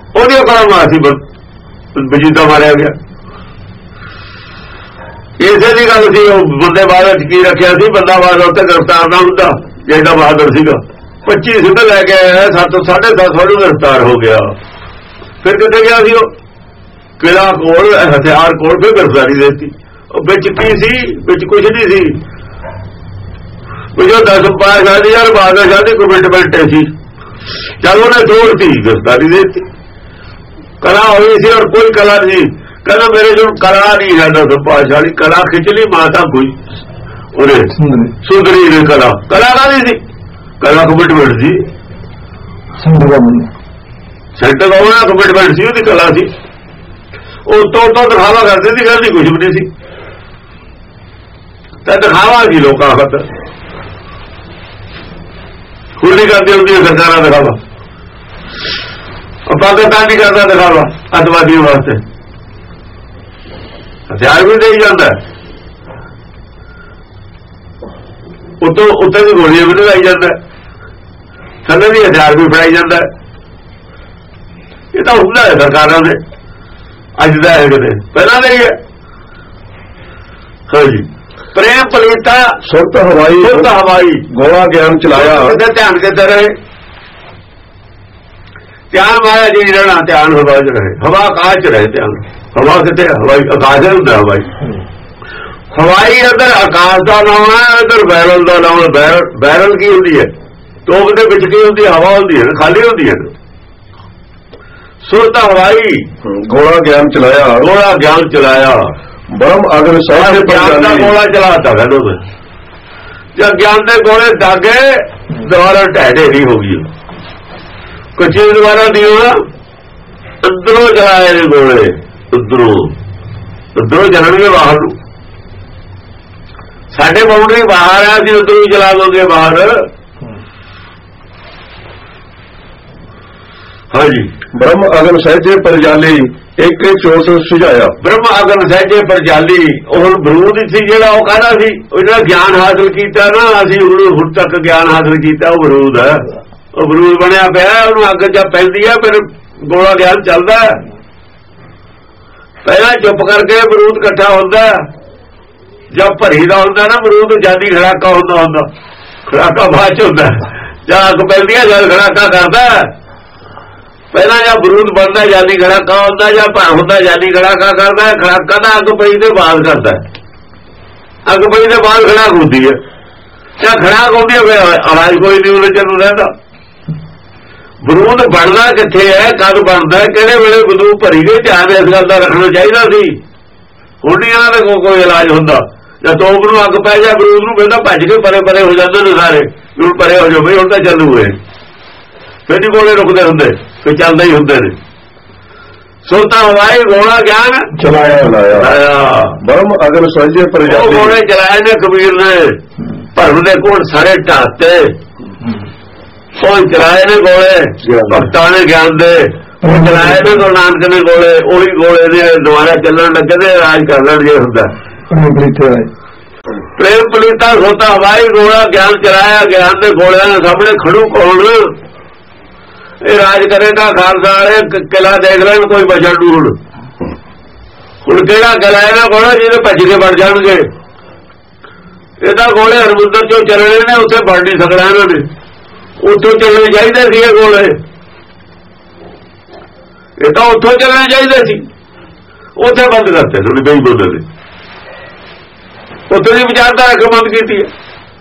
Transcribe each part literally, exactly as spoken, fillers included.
ਉਹਦੀਆਂ ਕਰਾਂ ਮਾਰ ਸੀ ਵਜੀਦਾ ਮਾਰਿਆ ਗਿਆ। ਇਸੇ ਦੀ ਗੱਲ ਸੀ। ਉਹ ਬੰਦੇ ਬਾਅਦ ਕੀ ਰੱਖਿਆ ਸੀ, ਬੰਦਾ ਬਾਅਦ ਉੱਤੇ ਗ੍ਰਿਫਤਾਰ ਨਾ ਹੁੰਦਾ ਜਿਹੜਾ ਬਹਾਦਰ ਸੀਗਾ। ਪੱਚੀ ਸਿੰਘ ਲੈ ਕੇ ਆਇਆ, ਸੱਤ ਸਾਢੇ ਦਸ ਵਜੇ ਗ੍ਰਿਫਤਾਰ ਹੋ ਗਿਆ। ਫਿਰ ਕਿੱਥੇ ਗਿਆ ਸੀ ਉਹ? ਕਿਲਾ ਕੋਲ, ਹਥਿਆਰ ਕੋਲ, ਫਿਰ ਗ੍ਰਿਫਤਾਰੀ ਦੇ ਦਿੱਤੀ। ਉਹ ਵਿੱਚ ਕੀ ਸੀ? ਵਿੱਚ ਕੁਝ ਨਹੀਂ ਸੀ। ਜੋ ਦਸ ਪਾਤਸ਼ਾਹ ਦੀ ਯਾਰ ਬਾਦਸ਼ਾਹ ਦੀ ਕਮਿਟਮੈਂਟ ਸੀ, ਚੱਲ ਉਹਨੇ ਤੋੜਤੀ, ਗ੍ਰਿਫਤਾਰੀ ਦੇ ਦਿੱਤੀ। ਕਲਾ ਹੋਈ ਸੀ ਔਰ ਕੋਈ ਕਲਾ ਨਹੀਂ। ਕਹਿੰਦਾ ਮੇਰੇ ਜੋ ਕਲਾ ਨਹੀਂ ਹੈ ਦਸ ਪਾਤਸ਼ਾਹ ਦੀ ਕਲਾ ਖਿੱਚ ਲਈ ਮਾਤਾ ਕੋਈ ਉਹਨੇ ਸੁੰਦਰੀ ਨੇ ਕਲਾ ਕਲਾ ਕਾਹਦੀ ਸੀ? ਕਲਾ ਕਮਿਟਮੈਂਟ ਸੀ। ਸੈਂਟਰ ਦਾ ਕਮਿਟਮੈਂਟ ਸੀ, ਉਹਦੀ ਕਲਾ ਸੀ। ਉਹ ਤੋਂ ਤੋਂ ਦਿਖਾਵਾ ਕਰਦੇ ਸੀ, ਗੱਲ ਦੀ ਕੁਝ ਵੀ ਨਹੀਂ ਸੀ। ਤਾਂ ਦਿਖਾਵਾ ਸੀ ਲੋਕਾਂ ਖਾਤਰ। ਹੁਣ ਨਹੀਂ ਕਰਦੀ ਹੁੰਦੀਆਂ ਸਰਕਾਰਾਂ ਦਿਖਾਵਾ। ਪਾਕਿਸਤਾਨ ਨਹੀਂ ਕਰਦਾ ਦਿਖਾਵਾ ਅੱਤਵਾਦੀਆਂ ਵਾਸਤੇ। ਹਥਿਆਰ ਵੀ ਦੇਈ ਜਾਂਦਾ, ਉੱਤੋਂ ਉੱਤੇ ਵੀ ਗੋਲੀਆਂ ਵੀ ਲਗਾਈ ਜਾਂਦਾ, ਥੱਲੇ ਵੀ ਹਥਿਆਰ ਵੀ ਫੜਾਈ ਜਾਂਦਾ। ਇਹ ਤਾਂ ਹੁੰਦਾ ਹੈ ਸਰਕਾਰਾਂ ਦੇ, ਅੱਜ ਦਾ ਹੈ ਕਿਤੇ ਪਹਿਲਾਂ ਦਾ ਹੀ ਹੈ। ਹਾਂਜੀ, ਪ੍ਰੇਮ ਪਲੀਤਾ ਸੁਰਤ ਹਵਾਈ, ਸੁਰਤ ਹਵਾਈ ਗੋਲਾ ਗਿਆਨ ਚਲਾਇਆ। ਕਿਤੇ ਧਿਆਨ ਕਿੱਥੇ ਰਹੇ? ਧਿਆਨ ਮਾਇਆ ਜੀ ਰਹਿਣਾ, ਧਿਆਨ ਹਵਾ ਚ ਰਹੇ, ਹਵਾ ਆਕਾਸ਼ ਚ ਰਹੇ। ਧਿਆਨ ਹਵਾ ਕਿਤੇ? ਹਵਾਈ ਆਕਾਸ਼ ਹੁੰਦਾ। ਹਵਾਈ ਹਵਾਈ ਅੰਦਰ ਆਕਾਸ਼ ਦਾ ਨਾਮ ਹੈ, ਇੱਧਰ ਬੈਰਲ ਦਾ ਨਾਮ ਹੈ। ਬੈਰਲ ਕੀ ਹੁੰਦੀ ਹੈ? ਤੋਪ ਦੇ ਵਿੱਚ ਕੀ ਹੁੰਦੀ ਹੈ? ਹਵਾ ਹੁੰਦੀ ਹੈ, ਖਾਲੀ ਹੁੰਦੀ ਹੈ। ਸੁਰਤ ਹਵਾਈ ਗੋਲਾ ਗਿਆਨ ਚਲਾਇਆ, ਗੋਲਾ ਗਿਆਨ ਚਲਾਇਆ। ਬ੍ਰਹਮ ਅਗਨ ਸਾਹਿਬ ਗਿਆਨ ਦਾ ਗੋਲਾ ਚਲਾਤਾ ਕਹਿੰਦੇ ਉਹਨੇ। ਜਦ ਗਿਆਨ ਦੇ ਗੋਲੇ ਦਾਗੇ, ਦੁਬਾਰਾ ਢਹਿ ਢੇਰੀ ਹੋ ਗਈ। ਕੱਚੀ ਦੁਬਾਰਾ ਨਹੀਂ ਹੋਣਾ, ਅੰਦਰੋਂ ਚਲਾਏ ਨੇ ਗੋਲੇ, ਅੰਦਰੋਂ ਅੰਦਰੋਂ ਚੱਲਣਗੇ ਬਾਹਰ ਨੂੰ। ਸਾਡੇ ਬਾਉਂਡਰੀ ਬਾਹਰ ਆ, ਅਸੀਂ ਉੱਧਰੋਂ ਵੀ ਚਲਾ ਦੋਗੇ ਬਾਹਰ। ਹਾਂਜੀ, ਬ੍ਰਹਮ ਅਗਨ ਸਹਿਜੇ ਪਰਜਾਲੀ ਇੱਕ ਚੋਟ ਸੁਝਾਇਆ। ਬ੍ਰਹਮ ਅਗਨ ਸਹਿਜੇ ਪਰਜਾਲੀ, ਉਹ ਬਰੂਦ ਸੀ ਜਿਹੜਾ, ਉਹ ਕਹਿੰਦਾ ਸੀ ਉਹ ਜਿਹੜਾ ਗਿਆਨ ਹਾਸਲ ਕੀਤਾ ਨਾ ਅਸੀਂ ਹੁਣ ਤੱਕ ਗਿਆਨ ਹਾਸਲ ਕੀਤਾ, ਉਹ ਬਰੂਦ ਹੈ। ਉਹ ਬਰੂਦ ਬਣਿਆ ਪਿਆ, ਉਹਨੂੰ ਅੱਗ ਜਦ ਪੈਂਦੀ ਹੈ ਫਿਰ ਗੋਲਾ ਗਿਆਨ ਚੱਲਦਾ। ਪਹਿਲਾਂ ਚੁੱਪ ਕਰਕੇ ਬਰੂਦ ਇਕੱਠਾ ਹੁੰਦਾ, ਜਦ ਭਰੀ ਦਾ ਹੁੰਦਾ ਨਾ ਬਰੂਦ, ਜਾਂਦੀ ਖੜਾਕਾ ਹੁੰਦਾ ਹੁੰਦਾ ਖੜਾਕਾ ਬਾਅਦ ਚ ਹੁੰਦਾ। ਜਦ ਅੱਗ ਪੈਂਦੀ ਹੈ, ਜਦ ਖੜਾਕਾ ਕਰਦਾ। ਪਹਿਲਾਂ ਜਾਂ ਬਰੂਦ ਬਣਦਾ ਜਾਂਦੀ ਖੜਾਕਾ ਹੁੰਦਾ, ਜਾਂ ਭਰ ਹੁੰਦਾ ਜਾਂਦੀ ਖੜਾਕਾ ਕਰਦਾ। ਖੜਾਕਾ ਤਾਂ ਅੱਗ ਪਈ ਦੇ ਬਾਅਦ ਕਰਦਾ, ਅੱਗ ਪਈ ਦੇ ਬਾਅਦ ਖੜਾਕ ਹੁੰਦੀ ਹੈ। ਜਾਂ ਖੜਾਕ ਹੁੰਦੀ ਹੈ ਆਵਾਜ਼ ਕੋਈ ਨਹੀਂ ਉਹਨੇ ਚੱਲੂ ਰਹਿੰਦਾ। ਬਰੂਦ ਬਣਦਾ ਕਿੱਥੇ ਹੈ, ਕਦ ਬਣਦਾ, ਕਿਹੜੇ ਵੇਲੇ ਬੰਦੂਕ ਭਰੀ ਗਈ, ਧਿਆਨ ਇਸ ਗੱਲ ਦਾ ਰੱਖਣਾ ਚਾਹੀਦਾ ਸੀ। ਹੁਣ ਨਹੀਂ ਇਹਨਾਂ ਦਾ ਕੋਈ ਇਲਾਜ ਹੁੰਦਾ। ਜਦ ਤੋਪ ਨੂੰ ਅੱਗ ਪੈ ਜਾ ਬਰੂਦ ਨੂੰ, ਪਹਿਲਾਂ ਭੱਜ ਕੇ ਪਰੇ ਪਰੇ ਹੋ ਜਾਂਦੇ ਨੇ ਸਾਰੇ, ਹੁਣ ਪਰੇ ਹੋ ਜਾਓ ਬਈ ਹੁਣ ਤਾਂ ਚੱਲੂ ਹੈ। ਫਿਰ ਨਹੀਂ ਗੋਲੇ ਰੁਕਦੇ ਹੁੰਦੇ, ਫਿਰ ਚੱਲਦੇ ਹੀ ਹੁੰਦੇ ਨੇ। ਸੁਰਤਾ ਹਵਾਈ ਗੋਲਾ ਗਿਆਨ ਚਲਾਇਆ। ਬ੍ਰਹਮ ਅਗਨ ਸਹਿਜੇ ਪਰਜਾਲੀ, ਉਹ ਗੋਲੇ ਚਲਾਏ ਨੇ ਕਬੀਰ ਨੇ। ਭਰਮ ਦੇ ਕੋਲ ਸਾਰੇ ਢਾਤੇ, ਉਹ ਚਲਾਏ ਨੇ ਗੋਲੇ ਭਗਤਾਂ ਨੇ ਗਿਆਨ ਦੇ। ਉਹ ਚਲਾਏ ਨੇ ਗੁਰੂ ਨਾਨਕ ਨੇ ਗੋਲੇ, ਉਹੀ ਗੋਲੇ ਨੇ ਦੁਬਾਰਾ ਚੱਲਣ ਲੱਗੇ ਨੇ, ਰਾਜ ਕਰ ਲੈਣਗੇ। ਹੁੰਦਾ ਪ੍ਰੇਮ ਪਲੀਤਾ ਸੁਰਤ ਹਵਾਈ ਗੋਲਾ ਗਿਆਨ ਚਲਾਇਆ। ਗਿਆਨ ਦੇ ਗੋਲਿਆਂ ਦੇ ਸਾਹਮਣੇ ਖੜੂ ਕੌਣ? ਇਹ ਰਾਜ ਕਰੇਗਾ ਖਾਲਸਾ ਵਾਲੇ। ਕਿਲਾ ਦੇਖ ਲੈਣ ਕੋਈ ਬਚਣ ਨੂੰ। ਹੁਣ ਹੁਣ ਕਿਹੜਾ ਕਿਲਾ ਇਹਨਾਂ ਕੋਲ ਜਿਹਦੇ ਭੱਜ ਕੇ ਵੜ ਜਾਣਗੇ? ਇਹਦਾ ਗੋਲੇ ਹਰਮੰਦਰ ਚੋਂ ਚੱਲਣੇ ਨੇ, ਉੱਥੇ ਵੜ ਨਹੀਂ ਸਕਣਾ ਇਹਨਾਂ ਨੇ। ਉੱਥੋਂ ਚੱਲਣੇ ਚਾਹੀਦੇ ਸੀ ਇਹ ਗੋਲੇ, ਇਹ ਤਾਂ ਉੱਥੋਂ ਚੱਲਣੇ ਚਾਹੀਦੇ ਸੀ। ਉੱਥੇ ਬੰਦ ਕਰਤੇ ਥੋੜੀ ਬਈ ਬੋਲੇ ਨੇ, ਉੱਥੇ ਦੀ ਵਿਚਾਰਧਾਰਾ ਕਿਉਂ ਬੰਦ ਕੀਤੀ ਹੈ?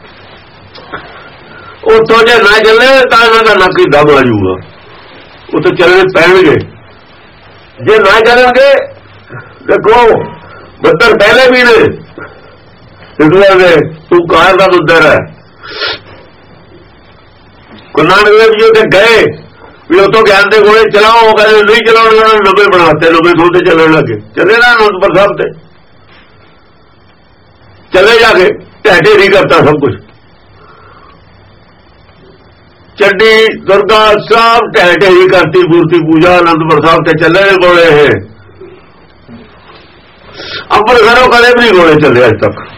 ਉੱਥੋਂ ਜੇ ਨਾ ਚੱਲੇ ਤਾਂ ਇਹਨਾਂ ਦਾ ਨੱਕ ਹੀ ਦਬ ਆ ਜਾਊਗਾ। ਉੱਥੇ ਚੱਲਣੇ ਪੈਣਗੇ। ਜੇ ਨਾ ਚੱਲਣਗੇ, ਦੇਖੋ ਬੱਦਰ ਪਹਿਲੇ ਵੀ ਨੇ ਨੇ ਤੂੰ ਕਾਰ ਦਾ ਬੱਦਰ ਹੈ। ਗੁਰੂ ਨਾਨਕ ਦੇਵ ਜੀ ਉੱਥੇ ਗਏ ਵੀ ਉੱਥੋਂ ਗਿਆਨ ਦੇ ਗੋਲੇ ਚਲਾਓ, ਉਹ ਕਹਿੰਦੇ ਨਹੀਂ ਚਲਾਉਣੇ, ਉਹਨਾਂ ਨੇ ਨਵੇਂ ਬਣਾਤੇ, ਨਵੇਂ ਥੋੜੇ ਚੱਲਣ ਲੱਗੇ। ਚੱਲੇ ਨਾ ਅਨੰਦਪੁਰ ਸਾਹਿਬ ਤੇ ਚਲੇ ਜਾ ਕੇ ਢਹਿ ਢੇਰੀ ਕਰਤਾ ਸਭ ਕੁਛ। ਚੱਡੀ ਦੁਰਗਾ ਸਾਹਿਬ ਢਹਿ ਢੇਰੀ ਕਰਤੀ, ਮੂਰਤੀ ਪੂਜਾ ਅਨੰਦਪੁਰ ਸਾਹਿਬ ਤੇ ਚੱਲੇ ਗੋਲੇ। ਇਹ ਅੰਮ੍ਰਿਤਸਰੋਂ ਕਦੇ ਵੀ ਨਹੀਂ ਗੋਲੇ ਚੱਲੇ ਅੱਜ ਤੱਕ,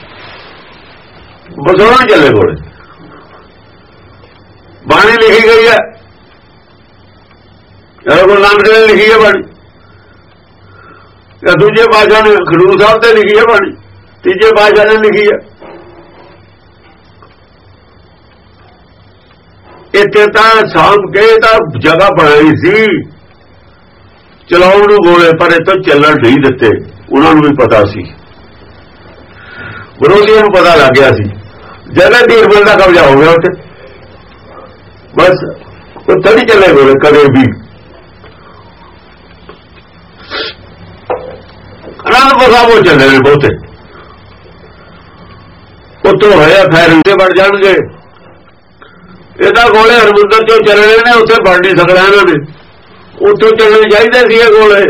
ਬਸੋਂ ਚੱਲੇ ਗੋਲੇ। ਬਾਣੀ ਲਿਖੀ ਗਈ ਹੈ, ਗੁਰੂ ਨਾਨਕ ਨੇ ਲਿਖੀ ਹੈ ਬਾਣੀ, ਜਾਂ ਦੂਜੇ ਪਾਤਸ਼ਾਹ ਨੇ ਖਡੂਰ ਸਾਹਿਬ ਤੇ ਲਿਖੀ ਹੈ ਬਾਣੀ, ਤੀਜੇ ਪਾਤਸ਼ਾਹ ਨੇ ਲਿਖੀ ਹੈ। ਇੱਥੇ ਤਾਂ ਸਾਂਭ ਕੇ ਤਾਂ ਜਗ੍ਹਾ ਬਣਾਈ ਸੀ ਚਲਾਉਣ ਨੂੰ ਗੋਲੇ, ਪਰ ਇੱਥੋਂ ਚੱਲਣ ਨਹੀਂ ਦਿੱਤੇ। ਉਹਨਾਂ ਨੂੰ ਵੀ ਪਤਾ ਸੀ, ਵਿਰੋਧੀਆਂ ਨੂੰ ਪਤਾ ਲੱਗ ਗਿਆ ਸੀ। ਜਗ੍ਹਾ ਦੀਰਬਲ ਦਾ ਕਬਜ਼ਾ ਹੋ ਗਿਆ ਉੱਥੇ, ਬਸ ਉੱਥੇ ਨਹੀਂ ਚੱਲੇ ਗੋਲੇ ਕਦੇ ਵੀ। ਅਨੰਦਪੁਰ ਸਾਹਿਬ ਉਹ ਚੱਲੇ ਨੇ ਬਹੁਤੇ, ਉੱਥੋਂ ਹੋਇਆ ਖੈਰ ਉੱਤੇ ਵੜ ਜਾਣਗੇ। ਇਹ ਤਾਂ ਗੋਲੇ ਹਰਮੰਦਰ ਚੋਂ ਚੱਲਣੇ ਨੇ, ਉੱਥੇ ਵੜ ਨਹੀਂ ਸਕਣਾ ਇਹਨਾਂ ਨੇ, ਉੱਥੋਂ ਚੱਲਣੇ ਚਾਹੀਦੇ ਸੀ ਇਹ ਗੋਲੇ,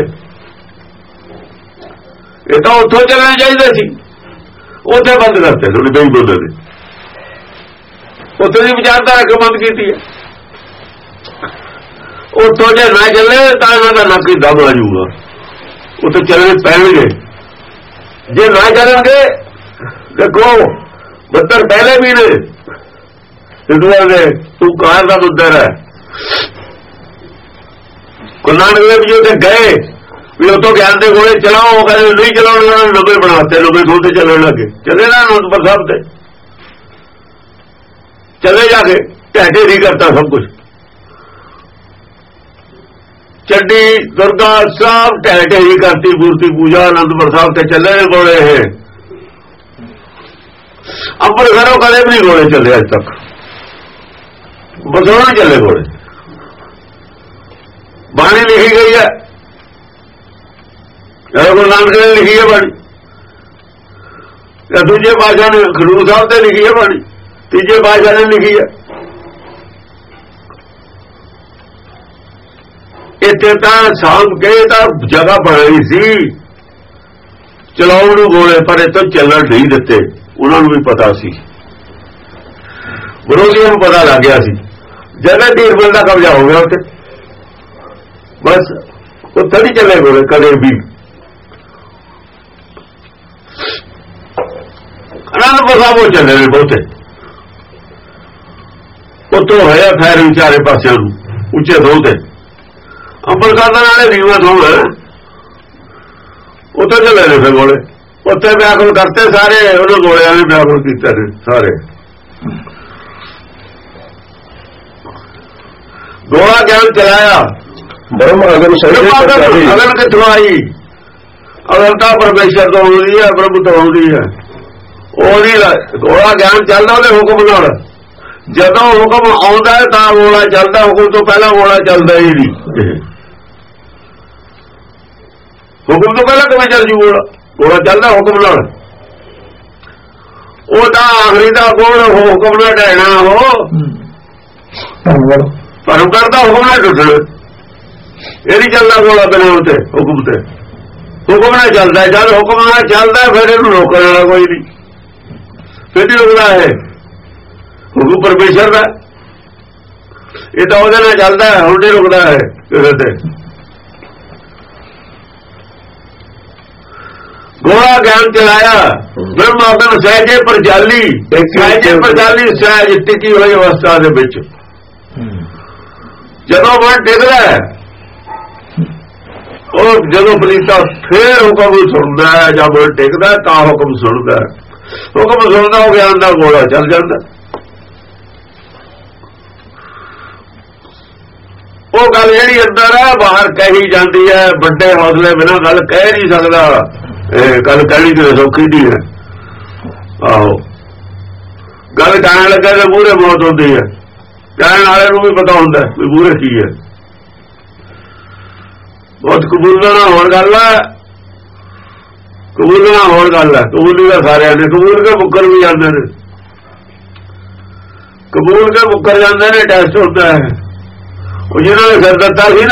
ਇਹ ਤਾਂ ਉੱਥੋਂ ਚੱਲਣੇ ਚਾਹੀਦੇ ਸੀ, ਉੱਥੇ ਬੰਦ ਕਰਤੇ ਥੋੜੀ ਬਈ ਬੋਲੇ ਨੇ, ਉੱਥੇ ਦੀ ਵਿਚਾਰਧਾਰਾ ਕਿਉਂ ਬੰਦ ਕੀਤੀ ਹੈ? ਉੱਥੋਂ ਜੇ ਨਾ ਚੱਲੇ ਤਾਂ ਇਹਨਾਂ ਦਾ ਨੱਕ ਹੀ ਦਮ ਆ ਜਾਊਗਾ, ਉੱਥੇ ਚੱਲਣੇ ਪੈਣਗੇ। ਜੇ ਨਾ ਚੱਲਣਗੇ ਦੇਖੋ ਬੱਤਰ ਪਹਿਲੇ ਵੀ ਨੇ ਹਿੰਦੂਆਂ ਦੇ, ਤੂੰ ਕਾਰ ਦਾ ਮੁੱਦਰ ਹੈ। ਗੁਰੂ ਨਾਨਕ ਦੇਵ ਜੀ ਉੱਥੇ ਗਏ ਵੀ ਉੱਥੋਂ ਗਿਆਨ ਦੇ ਗੋਲੇ ਚਲਾਓ, ਉਹ ਕਹਿੰਦੇ ਨਹੀਂ ਚਲਾਉਣ, ਉਹਨਾਂ ਨੇ ਨਵੇਂ ਬਣਾਤੇ, ਨਵੇਂ ਖੋਲ ਤੇ ਚੱਲਣ ਲੱਗੇ। ਚੱਲੇ ਨਾ ਅਨੰਦਪੁਰ ਸਾਹਿਬ ਤੇ ਚੱਲੇ ਜਾ ਕੇ ਢਹਿ ਨਹੀਂ ਕਰਤਾ ਸਭ ਕੁਝ, ਚੱਡੀ ਦੁਰਗਾ ਸਭ ਢਹਿ ਢੇਰੀ ਕਰਤੀ, ਮੂਰਤੀ ਪੂਜਾ ਅਨੰਦਪੁਰ ਸਾਹਿਬ ਤੇ ਚੱਲੇ ਨੇ ਗੋਲੇ। ਇਹ ਅੰਮ੍ਰਿਤਸਰੋਂ ਕਦੇ ਵੀ ਨਹੀਂ ਗੋਲੇ ਚੱਲੇ ਅੱਜ ਤੱਕ, ਬਸੋਂ ਨਹੀਂ ਚੱਲੇ ਗੋਲੇ। ਬਾਣੀ ਲਿਖੀ ਗਈ ਹੈ, ਗੁਰੂ ਨਾਨਕ ਨੇ ਲਿਖੀ ਹੈ ਬਾਣੀ, ਜਾਂ ਦੂਜੇ ਪਾਤਸ਼ਾਹ ਨੇ ਖਡੂਰ ਸਾਹਿਬ ਤੇ ਲਿਖੀ ਹੈ ਬਾਣੀ, ਤੀਜੇ ਪਾਤਸ਼ਾਹ ਨੇ ਲਿਖੀ ਹੈ। ਇੱਥੇ ਤਾਂ ਸਾਂਭ ਕੇ ਤਾਂ ਜਗ੍ਹਾ ਬਣਾਈ ਸੀ ਚਲਾਉਣ ਨੂੰ ਗੋਲੇ, ਪਰ ਇੱਥੋਂ ਚੱਲਣ ਨਹੀਂ ਦਿੱਤੇ। ਉਹਨਾਂ ਨੂੰ ਵੀ ਪਤਾ ਸੀ, ਵਿਰੋਧੀਆਂ ਨੂੰ ਪਤਾ ਲੱਗ ਗਿਆ ਸੀ। ਜਗ੍ਹਾ ਦੀਰਬਲ ਦਾ ਕਬਜ਼ਾ ਹੋ ਗਿਆ ਉੱਥੇ, ਬਸ ਉੱਥੇ ਨਹੀਂ ਚੱਲੇ ਗੋਲੇ ਕਦੇ ਵੀ। ਅਨੰਦਪੁਰ ਸਾਹਿਬ ਉਹ ਚੱਲੇ ਨੇ ਬਹੁਤੇ, ਉੱਥੋਂ ਹੋਇਆ ਖੈਰ ਵਿਚਾਰੇ ਪਾਸਿਆਂ ਨੂੰ ਉੱਚੇ ਥਾਂ ਤੇ। ਅੰਮ੍ਰਿਤਸਰ ਦੇ ਨਾਲੇ ਨੀਵਾਂ ਥਾਂ ਹੈ, ਉੱਥੇ ਚੱਲੇ ਨੇ ਫਿਰ ਗੋਲੇ, ਉੱਥੇ ਵਿਆਕੁਲ ਕਰਤੇ ਸਾਰੇ, ਉਹਨਾਂ ਗੋਲਿਆਂ ਨੇ ਵਿਆਕੁਲ ਕੀਤੇ ਨੇ ਸਾਰੇ। ਗੋਲਾ ਗਿਆਨ ਚਲਾਇਆ ਬ੍ਰਹਮ ਅਗਨ ਅਗਨ ਕਿੱਥੋਂ ਆਈ? ਅਗਨ ਤਾਂ ਪਰਮੇਸ਼ਰ ਤੋਂ ਆਉਂਦੀ ਹੈ, ਪ੍ਰਭੂ ਤੋਂ ਆਉਂਦੀ ਹੈ। ਉਹਦੀ ਗੋਲਾ ਗਿਆਨ ਚੱਲਦਾ ਉਹਦੇ ਹੁਕਮ ਨਾਲ, ਜਦੋਂ ਹੁਕਮ ਆਉਂਦਾ ਹੈ ਤਾਂ ਗੋਲਾ ਚੱਲਦਾ, ਹੁਕਮ ਤੋਂ ਪਹਿਲਾਂ ਗੋਲਾ ਚੱਲਦਾ ਹੀ ਨਹੀਂ। ਹੁਕਮ ਤੋਂ ਪਹਿਲਾਂ ਕਿਵੇਂ ਚੱਲ ਜੂ ਗੋਲਾ? ਗੋਲਾ ਚੱਲਦਾ ਹੁਕਮ ਨਾਲ, ਉਹ ਤਾਂ ਆਖਰੀ ਦਾ ਗੋਲ ਹੁਕਮ ਨਾਲ ਢਹਿਣਾ, ਉਹ ਭਰਮ ਕਰਦਾ ਹੁਕਮ ਨਾਲ ਟੁੱਟਣਾ। ਇਹ ਨਹੀਂ ਚੱਲਦਾ ਗੋਲਾ ਬਿਨਾਂ ਉੱਤੇ ਹੁਕਮ ਤੇ, ਹੁਕਮ ਨਾਲ ਚੱਲਦਾ। ਜਦ ਹੁਕਮ ਨਾਲ ਚੱਲਦਾ ਫਿਰ ਇਹਨੂੰ ਰੋਕਣ ਵਾਲਾ ਕੋਈ ਨਹੀਂ, ਫਿਰ ਨਹੀਂ ਰੁਕਦਾ। ਹੈ ਹੁਕਮ ਪਰਮੇਸ਼ਰ ਦਾ, ਇਹ ਤਾਂ ਉਹਦੇ ਨਾਲ ਚੱਲਦਾ, ਹੁਣ ਨਹੀਂ ਰੁਕਦਾ ਹੈ ਕਿਸੇ ਤੇ। ਗੋਲਾ ਗਿਆਨ ਚਲਾਇਆ ਬ੍ਰਹਮ ਅਗਨ ਸਹਿਜੇ ਪਰਜਾਲੀ, ਸਹਿਜੇ ਪਰਜਾਲੀ ਸਹਿਜ ਟਿਕੀ ਹੋਈ ਅਵਸਥਾ ਦੇ ਵਿੱਚ ਜਦੋਂ ਮਨ ਟਿਕਦਾ, ਉਹ ਜਦੋਂ ਪਲੀਤਾ ਫੇਰ ਹੁਕਮ ਸੁਣਦਾ ਹੈ। ਜਦ ਮਨ ਟਿਕਦਾ ਤਾਂ ਹੁਕਮ ਸੁਣਦਾ, ਹੁਕਮ ਸੁਣਦਾ ਉਹ ਗਿਆਨ ਦਾ ਗੋਲਾ ਚੱਲ ਜਾਂਦਾ। ਉਹ ਗੱਲ ਜਿਹੜੀ ਅੰਦਰ ਹੈ ਬਾਹਰ ਕਹੀ ਜਾਂਦੀ ਹੈ, ਵੱਡੇ ਹੌਸਲੇ ਬਿਨਾਂ ਗੱਲ ਕਹਿ ਨਹੀਂ ਸਕਦਾ। ਇਹ ਗੱਲ ਕਹਿਣੀ ਤੇ ਸੌਖੀ ਨਹੀਂ ਹੈ। ਆਹੋ ਗੱਲ ਕਹਿਣ ਲੱਗਾ ਤੇ ਮੂਹਰੇ ਮੌਤ ਹੁੰਦੀ ਹੈ, ਕਹਿਣ ਵਾਲੇ ਨੂੰ ਵੀ ਪਤਾ ਹੁੰਦਾ ਵੀ ਮੂਹਰੇ ਕੀ ਹੈ। ਬਹੁਤ ਕਬੂਲਣਾ ਹੋਰ ਗੱਲ ਹੈ, ਕਬੂਲਣਾ ਹੋਰ ਗੱਲ ਹੈ। ਕਬੂਲੀ ਦਾ ਸਾਰਿਆਂ ਨੇ ਕਬੂਲ ਕੇ ਮੁੱਕਰ ਵੀ ਜਾਂਦੇ ਨੇ, ਕਬੂਲ ਕੇ ਮੁੱਕਰ ਜਾਂਦੇ ਨੇ। ਟੈਸਟ ਹੁੰਦਾ ਹੈ, ਉਹ ਜਿਹਨਾਂ ਨੇ ਸਿਰ ਦਿੱਤਾ ਸੀ ਨਾ,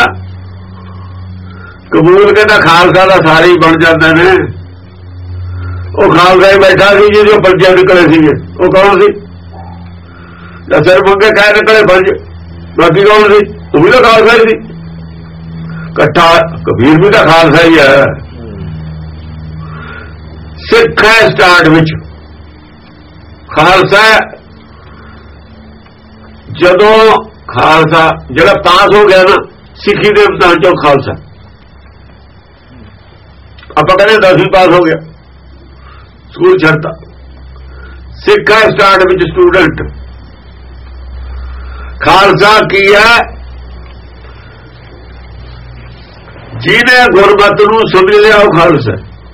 ਕਬੂਲ ਕੇ ਤਾਂ ਖਾਲਸਾ ਦਾ ਸਾਰੇ ਹੀ ਬਣ ਜਾਂਦੇ ਨੇ। ਉਹ ਖਾਲਸਾ ਹੀ ਬੈਠਾ ਸੀ ਜਿਹਦੇ ਫਰਜ਼ੇ ਨਿਕਲੇ ਸੀਗੇ, ਉਹ ਕੌਣ ਸੀ? ਜਾਂ ਸਿਰ ਮੰਗੇ ਕਹਿ ਨਿਕਲੇ ਫਰਜ਼, ਬਾਕੀ ਕੌਣ ਸੀ? ਉਹ ਵੀ ਤਾਂ ਖਾਲਸਾ ਹੀ ਸੀ ਇਕੱਠਾ। ਕਬੀਰ ਵੀ ਤਾਂ ਖਾਲਸਾ ਹੀ ਹੈ। ਸਿੱਖ ਹੈ ਸਟਾਰਟ ਵਿੱਚ, ਖਾਲਸਾ ਜਦੋਂ ਖਾਲਸਾ ਜਿਹੜਾ ਪਾਸ ਹੋ ਗਿਆ ਨਾ ਸਿੱਖੀ ਦੇ ਇਮਤਿਹਾਨ ਚੋਂ ਖਾਲਸਾ। ਆਪਾਂ ਕਹਿੰਦੇ ਦਸਵੀਂ ਪਾਸ ਹੋ ਗਿਆ, ਸਕੂਲ ਛੱਡਤਾ। ਸਿੱਖ ਹੈ ਸਟਾਰਟ ਵਿੱਚ ਸਟੂਡੈਂਟ। ਖਾਲਸਾ ਕੀ ਹੈ? ਜਿਹਨੇ ਗੁਰਮਤਿ ਨੂੰ ਸਮਝ ਲਿਆ ਉਹ ਖਾਲਸਾ।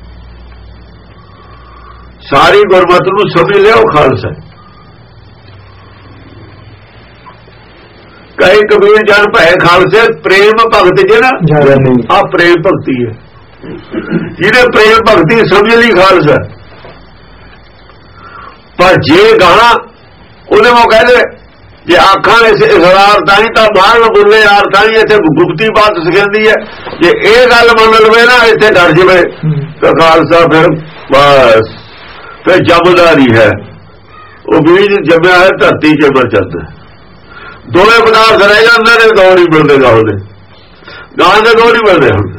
ਸਾਰੀ ਗੁਰਮਤਿ ਨੂੰ ਸਮਝ ਲਿਆ ਉਹ ਖਾਲਸਾ। ਕਈ ਕਬੀਰ ਜਨ ਭੈ ਖਾਲਸੇ ਪ੍ਰੇਮ ਭਗਤ ਜੇ ਨਾ ਆ ਪ੍ਰੇਮ ਭਗਤੀ ਹੈ। ਜਿਹਨੇ ਪ੍ਰੇਮ ਭਗਤੀ ਸਮਝ ਲਈ ਖਾਲਸਾ। ਪਰ ਜੇ ਗਾਣਾ ਉਹਦੇ ਮੋ ਕਹਿੰਦੇ ਜੇ ਆਖਾਂ ਇਸਰਾਰ ਤਾਂ ਹੀ ਤਾਂ ਬਾਹਰ ਨੂੰ ਬੋਲੇ ਯਾਰ ਤਾਂ ਹੀ ਇੱਥੇ ਗੁਪਤੀ ਬਾਤ ਸਿਖਾਉਂਦੀ ਹੈ। ਜੇ ਇਹ ਗੱਲ ਮੰਨ ਲਵੇ ਨਾ ਇੱਥੇ ਡਰ ਜਾਵੇ ਤਾਂ ਖਾਲਸਾ ਫਿਰ ਬਸ ਫਿਰ ਜੰਮਦਾ ਨਹੀਂ ਹੈ। ਉਹ ਬੀਜ ਜੰਮਿਆ ਹੈ ਧਰਤੀ 'ਚ ਮਰ ਜਾਂਦਾ। ਦੋਵੇਂ ਪਦਾਰਥ ਰਹਿ ਜਾਂਦੇ ਨੇ, ਦੋ ਨਹੀਂ ਮਿਲਦੇ ਗਾਹ ਦੇ ਗਾਹ ਦੇ ਦੋ ਨਹੀਂ ਮਿਲਦੇ। ਹੁਣ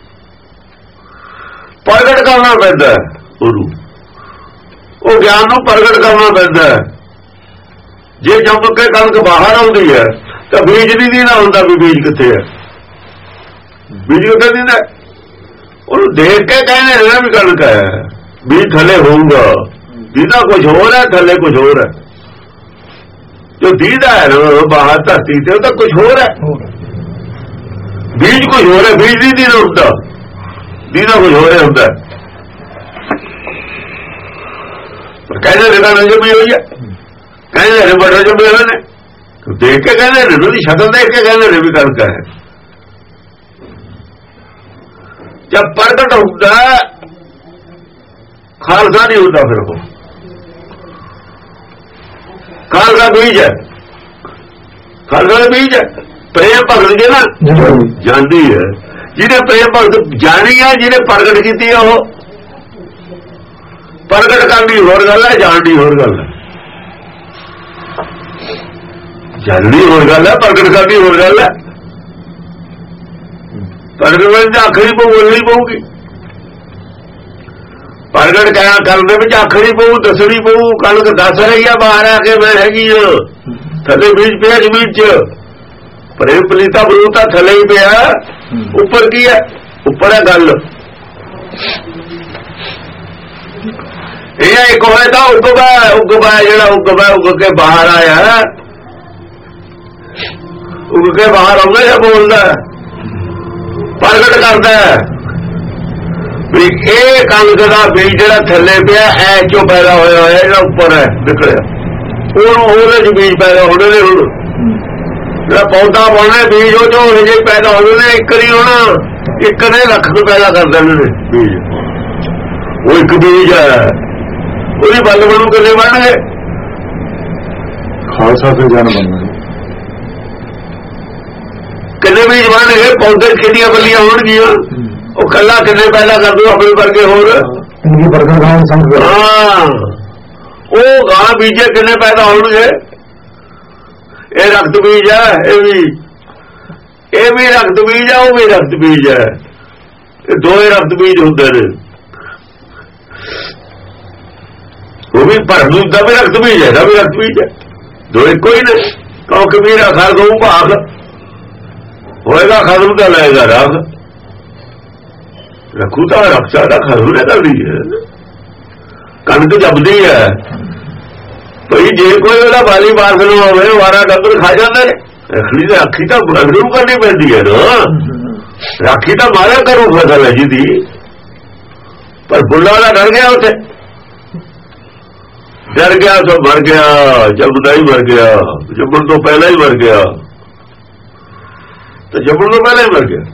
ਪ੍ਰਗਟ ਕਰਨਾ ਪੈਂਦਾ ਉਹਨੂੰ, ਉਹ ਗਿਆਨ ਨੂੰ ਪ੍ਰਗਟ ਕਰਨਾ ਪੈਂਦਾ। ਜੇ ਜੰਮ ਕੇ ਕਣਕ ਬਾਹਰ ਆਉਂਦੀ ਹੈ ਤਾਂ ਬੀਜ ਨਹੀਂ ਦੀਨਾ ਹੁੰਦਾ ਵੀ ਬੀਜ ਕਿੱਥੇ ਹੈ। ਬੀਜ ਕਿੱਥੇ ਦੀਨਾ? ਉਹਨੂੰ ਦੇਖ ਕੇ ਕਹਿੰਦੇ ਨਾ ਵੀ ਕਣਕ ਹੈ, ਬੀਜ ਥੱਲੇ ਹੋਊਗਾ। ਦੀਦਾ ਕੁਝ ਹੋਰ ਹੈ, ਥੱਲੇ ਕੁਝ ਹੋਰ ਹੈ। ਜੋ ਦੀਦਾ ਹੈ ਨਾ ਬਾਹਰ ਧਰਤੀ ਤੇ ਉਹ ਤਾਂ ਕੁਝ ਹੋਰ ਹੈ, ਬੀਜ ਕੁਝ ਹੋਰ ਹੈ। ਬੀਜ ਨਹੀਂ ਦੀਦਾ ਹੁੰਦਾ, ਦੀਦਾ ਕੁਝ ਹੋਰ ਹੁੰਦਾ। ਕਹਿੰਦੇ ਰਿਦਾ ਨਜ਼ਰ ਵੀ ਹੋਈ ਹੈ, ਕਹਿੰਦੇ ਨੇ ਬੜਾ ਜੰਮੇ ਹੋਏ ਨੇ। ਦੇਖ ਕੇ ਕਹਿੰਦੇ ਨੇ, ਉਹਦੀ ਸ਼ਕਲ ਦੇਖ ਕੇ ਕਹਿੰਦੇ ਨੇ ਵੀ ਕਣਕ ਹੈ। ਜਦ ਪ੍ਰਗਟ ਹੁੰਦਾ ਖਾਲਸਾ ਨਹੀਂ ਹੁੰਦਾ। ਫਿਰ ਉਹ ਖਾਲਸਾ ਬੀਜ ਹੈ, ਖਾਲਸਾ ਦਾ ਬੀਜ ਹੈ। ਪ੍ਰੇਮ ਭਗਤ ਜੇ ਨਾ ਜਾਂਦੀ ਹੈ, ਜਿਹਨੇ ਪ੍ਰੇਮ ਭਗਤ ਜਾਣੀ ਹੈ, ਜਿਹਨੇ ਪ੍ਰਗਟ ਕੀਤੀ ਹੈ। ਉਹ ਪ੍ਰਗਟ ਕਰਨੀ ਹੋਰ ਗੱਲ ਹੈ, ਜਾਣਨੀ ਹੋਰ ਗੱਲ ਹੈ। ਜਾਣਨੀ ਹੋਰ ਗੱਲ ਹੈ, ਪ੍ਰਗਟ ਕਰਨੀ ਹੋਰ ਗੱਲ ਹੈ। ਪ੍ਰਗਟ ਵਿੱਚ ਆਖਰੀ ਪਊ, ਬੋਲਣੀ ਪਊਗੀ। ਪ੍ਰਗਟ ਕਰਨ ਦੇ ਵਿੱਚ ਆਖਰੀ ਪਊ, ਦੱਸਣੀ ਪਊ। ਕਣਕ ਦੱਸ ਰਹੀ ਆ ਬਾਹਰ ਆ ਕੇ ਮੈਂ ਹੈਗੀ ਆ। ਥੱਲੇ ਬੀਜ ਪਿਆ ਜ਼ਮੀਨ 'ਚ, ਪ੍ਰੇਮ ਪਲੀਤਾ ਬਰੂਤਾ ਥੱਲੇ ਹੀ ਪਿਆ। ਉੱਪਰ ਕੀ ਹੈ? ਉੱਪਰ ਹੈ ਗੱਲ। ਇਹ ਇੱਕ ਹੋਏ ਤਾਂ ਉਗਵਾ ਉਗਵਾ ਜਿਹੜਾ ਉਗਵਾ ਉੱਗ ਕੇ ਬਾਹਰ ਆਇਆ, ਉੱਗ ਕੇ ਬਾਹਰ ਆਉਂਦਾ ਜਾਂ ਬੋਲਦਾ, ਪ੍ਰਗਟ ਕਰਦਾ ਵੀ ਇਹ ਕਣਕ ਦਾ ਬੀਜ ਜਿਹੜਾ ਥੱਲੇ ਪਿਆ ਐ ਚੋਂ ਪੈਦਾ ਹੋਇਆ ਹੋਇਆ, ਜਿਹੜਾ ਉੱਪਰ ਹੈ ਨਿਕਲਿਆ। ਉਹਨੂੰ ਉਹਦੇ 'ਚ ਬੀਜ ਪੈਦਾ ਹੋਣੇ ਨੇ। ਹੁਣ ਜਿਹੜਾ ਪੌਦਾ ਪਾਉਣਾ ਬੀਜ ਉਹ ਚੋਂ ਜੇ ਪੈਦਾ ਹੋਣੇ ਨੇ। ਇੱਕ ਨਹੀਂ ਹੋਣਾ, ਇੱਕ ਨੇ ਲੱਖ ਨੂੰ ਪੈਦਾ ਕਰ ਦੇਣੇ ਨੇ ਬੀਜ। ਉਹ ਇੱਕ ਬੀਜ ਹੈ, ਉਹਦੀ ਬੱਲ ਬਣੂ ਕਿੰਨੇ ਬਣਨਗੇ? ਖਾਲਸਾ ਤੇ ਜਨ ਬਣਨਗੇ। ਕਿੰਨੇ ਬੀਜ ਬਣਨਗੇ? ਪੌਦੇ ਕਿੰਨੀਆਂ ਬੱਲੀਆਂ ਹੋਣਗੀਆਂ? ਉਹ ਕੱਲਾ ਕਿੰਨੇ ਪੈਦਾ ਕਰ ਦੂ ਆਪਣੇ ਵਰਗੇ ਹੋਰ। ਹਾਂ, ਉਹ ਗਾਂ ਬੀਜੇ ਕਿੰਨੇ ਪੈਦਾ ਹੋਣਗੇ? ਇਹ ਰਕਤ ਬੀਜ ਹੈ, ਇਹ ਵੀ ਇਹ ਵੀ ਰਕਤ ਬੀਜ ਹੈ, ਉਹ ਵੀ ਰਕਤ ਬੀਜ ਹੈ। ਇਹ ਦੋਏ ਰਕਤ ਬੀਜ ਹੁੰਦੇ ਨੇ। ਉਹ ਵੀ ਭਰਮੂ ਦਾ ਵੀ ਰਕਤ ਬੀਜ ਹੈ, ਇਹਦਾ ਵੀ ਰਕਤ ਬੀਜ ਹੈ। ਦੋ ਇੱਕੋ ਹੀ ਨੇ। ਕਹੋ ਕਬੀਰਾ ਖਰ ਗਊ ਭਾਗ ਹੋਏਗਾ, ਖਸਮ ਤਾਂ ਲਏਗਾ ਰਾਗ। ਰੱਖੂ ਤਾਂ ਰਕਸ਼ਾ ਦਾ ਖਸਮ ਨੇ ਕਰਦੀ ਹੈ। ਕਣਕ ਜਪਦੀ ਹੈ ਭਈ ਜੇ ਕੋਈ ਉਹਦਾ ਬਾਲੀ ਬਾਸ ਨੂੰ ਹੋਵੇ ਵਾਰਾ ਡੰਗਰ ਖਾ ਜਾਂਦੇ ਨੇ। ਰੱਖੜੀ ਤਾਂ ਅੱਖੀ ਤਾਂ ਬਗਰੂ ਕਰਨੀ ਪੈਂਦੀ ਹੈ ਨਾ। ਰਾਖੀ ਤਾਂ ਮਾਰਿਆ ਕਰੂ ਫਸਲ ਹੈ ਜਿਹਦੀ। ਪਰ ਬੁੱਲਾ ਦਾ ਡਰ ਗਿਆ ਉੱਥੇ, ਡਰ ਗਿਆ ਸੋ ਮਰ ਗਿਆ। ਜੰਮਦਾ ਹੀ ਮਰ ਗਿਆ, ਜੰਮਣ ਤੋਂ ਪਹਿਲਾਂ ਹੀ ਮਰ ਗਿਆ। ਤੇ ਜੰਮਣ ਤੋਂ ਪਹਿਲਾਂ ਹੀ ਮਰ ਗਿਆ।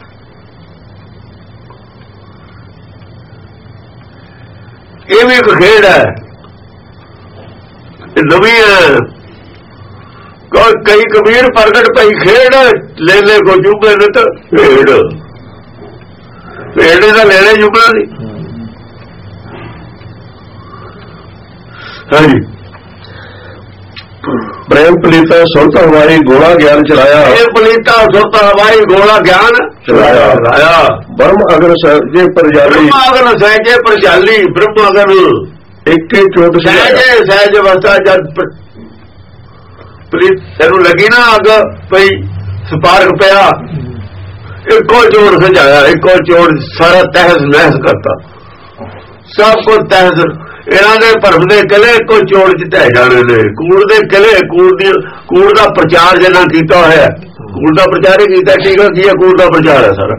ਇਹ ਵੀ ਇੱਕ ਖੇਡ ਹੈ, ਇਹ ਨਵੀਂ ਹੈ। ਕਈ ਕਬੀਰ ਪ੍ਰਗਟ ਪਈ ਖੇਡ ਲੈ ਲੈ ਕੋ ਜੁਗੇ ਨੇ ਤਾਂ ਖੇਡ ਖੇਡ ਦਾ ਲੈਣੇ ਜੁਗਣਾ ਸੀ। ਹਾਂਜੀ, ਪ੍ਰੇਮ ਪਲੀਤਾ ਸੁਰਤ ਹਵਾਈ ਗੋਲਾ ਗਿਆਨ ਚਲਾਇਆ। ਇਹ ਪਲੀਤਾ ਸੁਰਤ ਹਵਾਈ ਗੋਲਾ ਗਿਆਨ ਚਲਾਇਆ ਲਾਇਆ। ਬ੍ਰਹਮ ਅਗਰ ਸਹਿਜੇ ਪਰਜਾਲੀ, ਅਗਰ ਸਹਿਜੇ ਪਰਜਾਲੀ। ਬ੍ਰਹਮ ਅਗਰ ਇੱਕ ਚੋਟ ਸਹਿਜੇ ਸਹਿਜ ਅਵਸਥਾ ਜਦ ਪਲੀਤ ਇਹਨੂੰ ਲੱਗੀ ਨਾ ਅੱਗ ਪਈ ਸਪਾਰਕ ਪਿਆ, ਇੱਕੋ ਚੋੜ ਸਜਾਇਆ, ਇੱਕੋ ਚੋੜ ਸਾਰਾ ਤਹਿਸ ਨਹਿਸ ਕਰਤਾ, ਸਭ ਕੁਝ ਤਹਿਸ। ਇਹਨਾਂ ਦੇ ਭਰਮ ਦੇ ਕਿਲੇ ਇੱਕੋ ਚੋੜ ਚ ਢਹਿ ਜਾਣੇ ਨੇ। ਕੂੜ ਦੇ ਕਿਲੇ, ਕੂੜ ਦੀ ਕੂੜ ਦਾ ਪ੍ਰਚਾਰ ਜਿੰਨਾ ਕੀਤਾ ਹੋਇਆ, ਕੂੜ ਦਾ ਪ੍ਰਚਾਰ ਹੀ ਕੀਤਾ। ਟੀਕਾ ਕੀ ਹੈ? ਕੂੜ ਦਾ ਪ੍ਰਚਾਰ ਹੈ ਸਾਰਾ।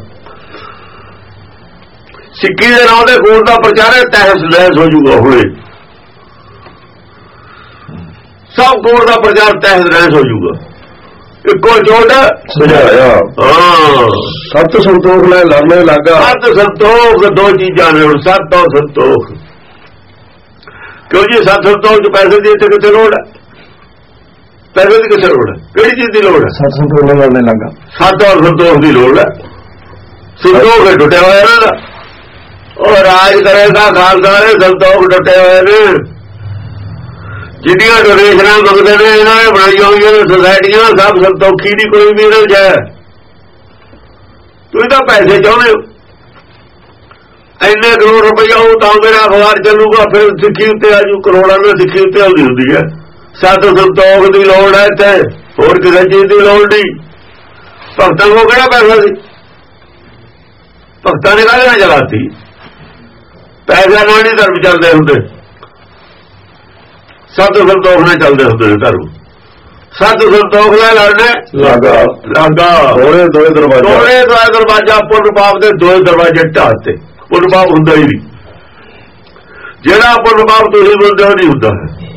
ਸਿੱਖੀ ਦੇ ਨਾਂ ਤੇ ਕੂੜ ਦਾ ਪ੍ਰਚਾਰ ਹੈ, ਤਹਿਸ ਨਹਿਸ ਹੋ ਜੂਗਾ ਹੁਣੇ। ਸਭ ਕੂੜ ਦਾ ਪ੍ਰਚਾਰ ਤਹਿਸ ਨਹਿਸ ਹੋ ਜੂਗਾ। ਇੱਕੋ ਚੋਟ ਸਜਾਇਆ, ਹਾਂ। ਸਤ ਸੰਤੋਖ ਲੈ ਲੜਨੇ ਲੱਗਾ। ਸਤ ਸੰਤੋਖ ਦੋ ਚੀਜ਼ਾਂ ਨੇ ਹੁਣ, ਸਤ ਔਰ ਸੰਤੋਖ। ਕਿਉਂ ਜੀ? ਸਤ ਸੰਤੋਖ ਚ ਪੈਸੇ ਦੀ ਇੱਥੇ ਕਿੱਥੇ ਲੋੜ ਹੈ? ਪੈਸੇ ਦੀ ਕਿੱਥੇ ਲੋੜ ਹੈ? ਕਿਹੜੀ ਚੀਜ਼ ਦੀ ਲੋੜ ਹੈ? ਸਤ ਸੰਤੋਖ ਲੈ ਲੜਨੇ ਲੱਗਾ। ਸਤ ਔਰ ਸੰਤੋਖ ਦੀ ਲੋੜ ਹੈ। ਸੰਤੋਖ ਟੁੱਟਿਆ ਹੋਇਆ ਇਹਨਾਂ ਦਾ। ਉਹ ਰਾਜ ਕਰੇਗਾ ਖਾਲਸਾ ਨੇ, ਸੰਤੋਖ ਟੁੱਟੇ ਹੋਏ ਨੇ। ਜਿੰਨੀਆਂ ਡੋਨੇਸ਼ਨਾਂ ਮੰਗਦੇ ਨੇ ਇਹਨਾਂ ਨੇ ਬਣਾਈਆਂ ਹੋਈਆਂ ਨੇ ਸੁਸਾਇਟੀਆਂ, ਸਭ ਸੰਤੋਖੀ ਦੀ ਕੋਈ ਵੀ ਇਹਨਾਂ ਚ ਹੈ। ਤੁਸੀਂ ਤਾਂ ਪੈਸੇ ਚਾਹੁੰਦੇ ਹੋ, ਇੰਨੇ ਕਰੋੜ ਰੁਪਈਆ ਉਹ ਤਾਂ ਮੇਰਾ ਅਖਬਾਰ ਚੱਲੂਗਾ, ਫਿਰ ਸਿੱਖੀ ਉੱਤੇ ਆਜੂ। ਕਰੋੜਾਂ ਨਾਲ ਸਿੱਖੀ ਉੱਤੇ ਆਉਂਦੀ ਹੁੰਦੀ ਹੈ। ਸਤ ਸੰਤੋਖ ਦੀ ਲੋੜ ਹੈ ਇੱਥੇ, ਹੋਰ ਕਿਸੇ ਚੀਜ਼ ਦੀ ਲੋੜ ਨਹੀਂ। ਭਗਤਾਂ ਕੋਲ ਕਿਹੜਾ ਪੈਸਾ ਸੀ? ਭਗਤਾਂ ਨੇ ਕਾਹਦੇ ਨਾਲ ਚਲਾਤੀ? ਪੈਸਿਆਂ ਨਾਲ ਨਹੀਂ ਧਰਮ ਚੱਲਦੇ ਹੁੰਦੇ, ਸਤ ਸੰਤੋਖ ਨਾਲ ਚੱਲਦੇ ਹੁੰਦੇ ਨੇ ਧਰਮ। ਸਤ ਸੰਤੋਖ ਨਾਲ ਲੜਨੇ ਲੱਗਾ ਲੱਗਾ। ਦੋਏ ਦੋਏ ਦਰਵਾਜ਼ੇ, ਦੋਏ ਦੋਏ ਦਰਵਾਜ਼ਾ, ਪੁੰਨ ਪਾਪ ਦੇ ਦੋਏ ਦਰਵਾਜ਼ੇ ਢਾਤੇ। ਪੁੰਨ ਪਾਪ ਹੁੰਦਾ ਹੀ ਨਹੀਂ। ਜਿਹੜਾ ਪੁੰਨ ਪਾਪ ਤੁਸੀਂ ਬੋਲਦੇ ਹੋ ਨਹੀਂ ਹੁੰਦਾ।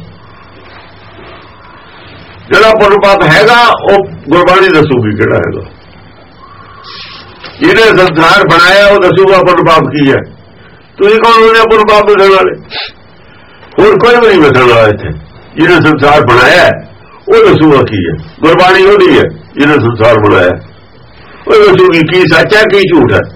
ਜਿਹੜਾ ਪੁੰਨ ਪਾਪ ਹੈਗਾ ਉਹ ਗੁਰਬਾਣੀ ਦੱਸੂਗੀ ਕਿਹੜਾ ਹੈਗਾ। ਜਿਹਨੇ ਸੰਸਾਰ ਬਣਾਇਆ ਉਹ ਦੱਸੂਗਾ ਪੁੰਨ ਪਾਪ ਕੀ ਹੈ। ਤੁਸੀਂ ਕੌਣ ਹੁੰਦੇ ਪੁੰਨ ਪਾਪ ਦੱਸਣ ਵਾਲੇ? ਹੋਰ ਕੋਈ ਵੀ ਨਹੀਂ ਦੱਸਣ ਵਾਲਾ ਇੱਥੇ। ਜਿਹਨੇ ਸੰਸਾਰ ਬਣਾਇਆ ਉਹ ਦੱਸੂਗਾ ਕੀ ਹੈ। ਗੁਰਬਾਣੀ ਉਹਦੀ ਹੈ ਜਿਹਨੇ ਸੰਸਾਰ ਬਣਾਇਆ, ਉਹ ਦੱਸੂਗੀ ਕੀ ਸੱਚ ਹੈ ਕੀ ਝੂਠ ਹੈ।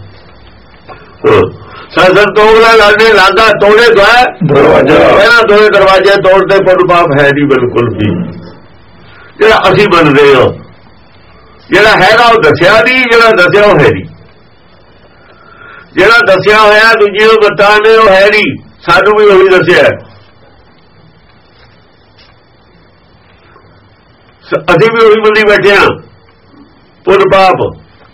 ਸਤ ਸੰਤੋਖ ਨਾਲ ਲੜਨੇ ਲੱਗਾ, ਤੋੜੇ ਦਰਵਾਜ਼ਾ। ਪਹਿਲਾਂ ਦੋਏ ਦਰਵਾਜ਼ੇ ਤੋੜਦੇ, ਪੁੰਨ ਪਾਪ ਹੈ ਨਹੀਂ ਬਿਲਕੁਲ ਵੀ। ਜਿਹੜਾ ਅਸੀਂ ਮੰਨਦੇ ਹਾਂ, ਜਿਹੜਾ ਹੈਗਾ ਉਹ ਦੱਸਿਆ ਨਹੀਂ, ਜਿਹੜਾ ਦੱਸਿਆ ਉਹ ਹੈ ਨਹੀਂ। ਜਿਹੜਾ ਦੱਸਿਆ ਹੋਇਆ ਦੂਜੀ ਨੂੰ ਬੱਤਾਂ ਨੇ ਉਹ ਹੈ ਨਹੀਂ, ਸਾਨੂੰ ਵੀ ਉਹੀ ਦੱਸਿਆ। ਅਸੀਂ ਵੀ ਉਹੀ ਮੰਨੀ ਬੈਠੇ ਹਾਂ। ਪੁੰਨ ਪਾਪ,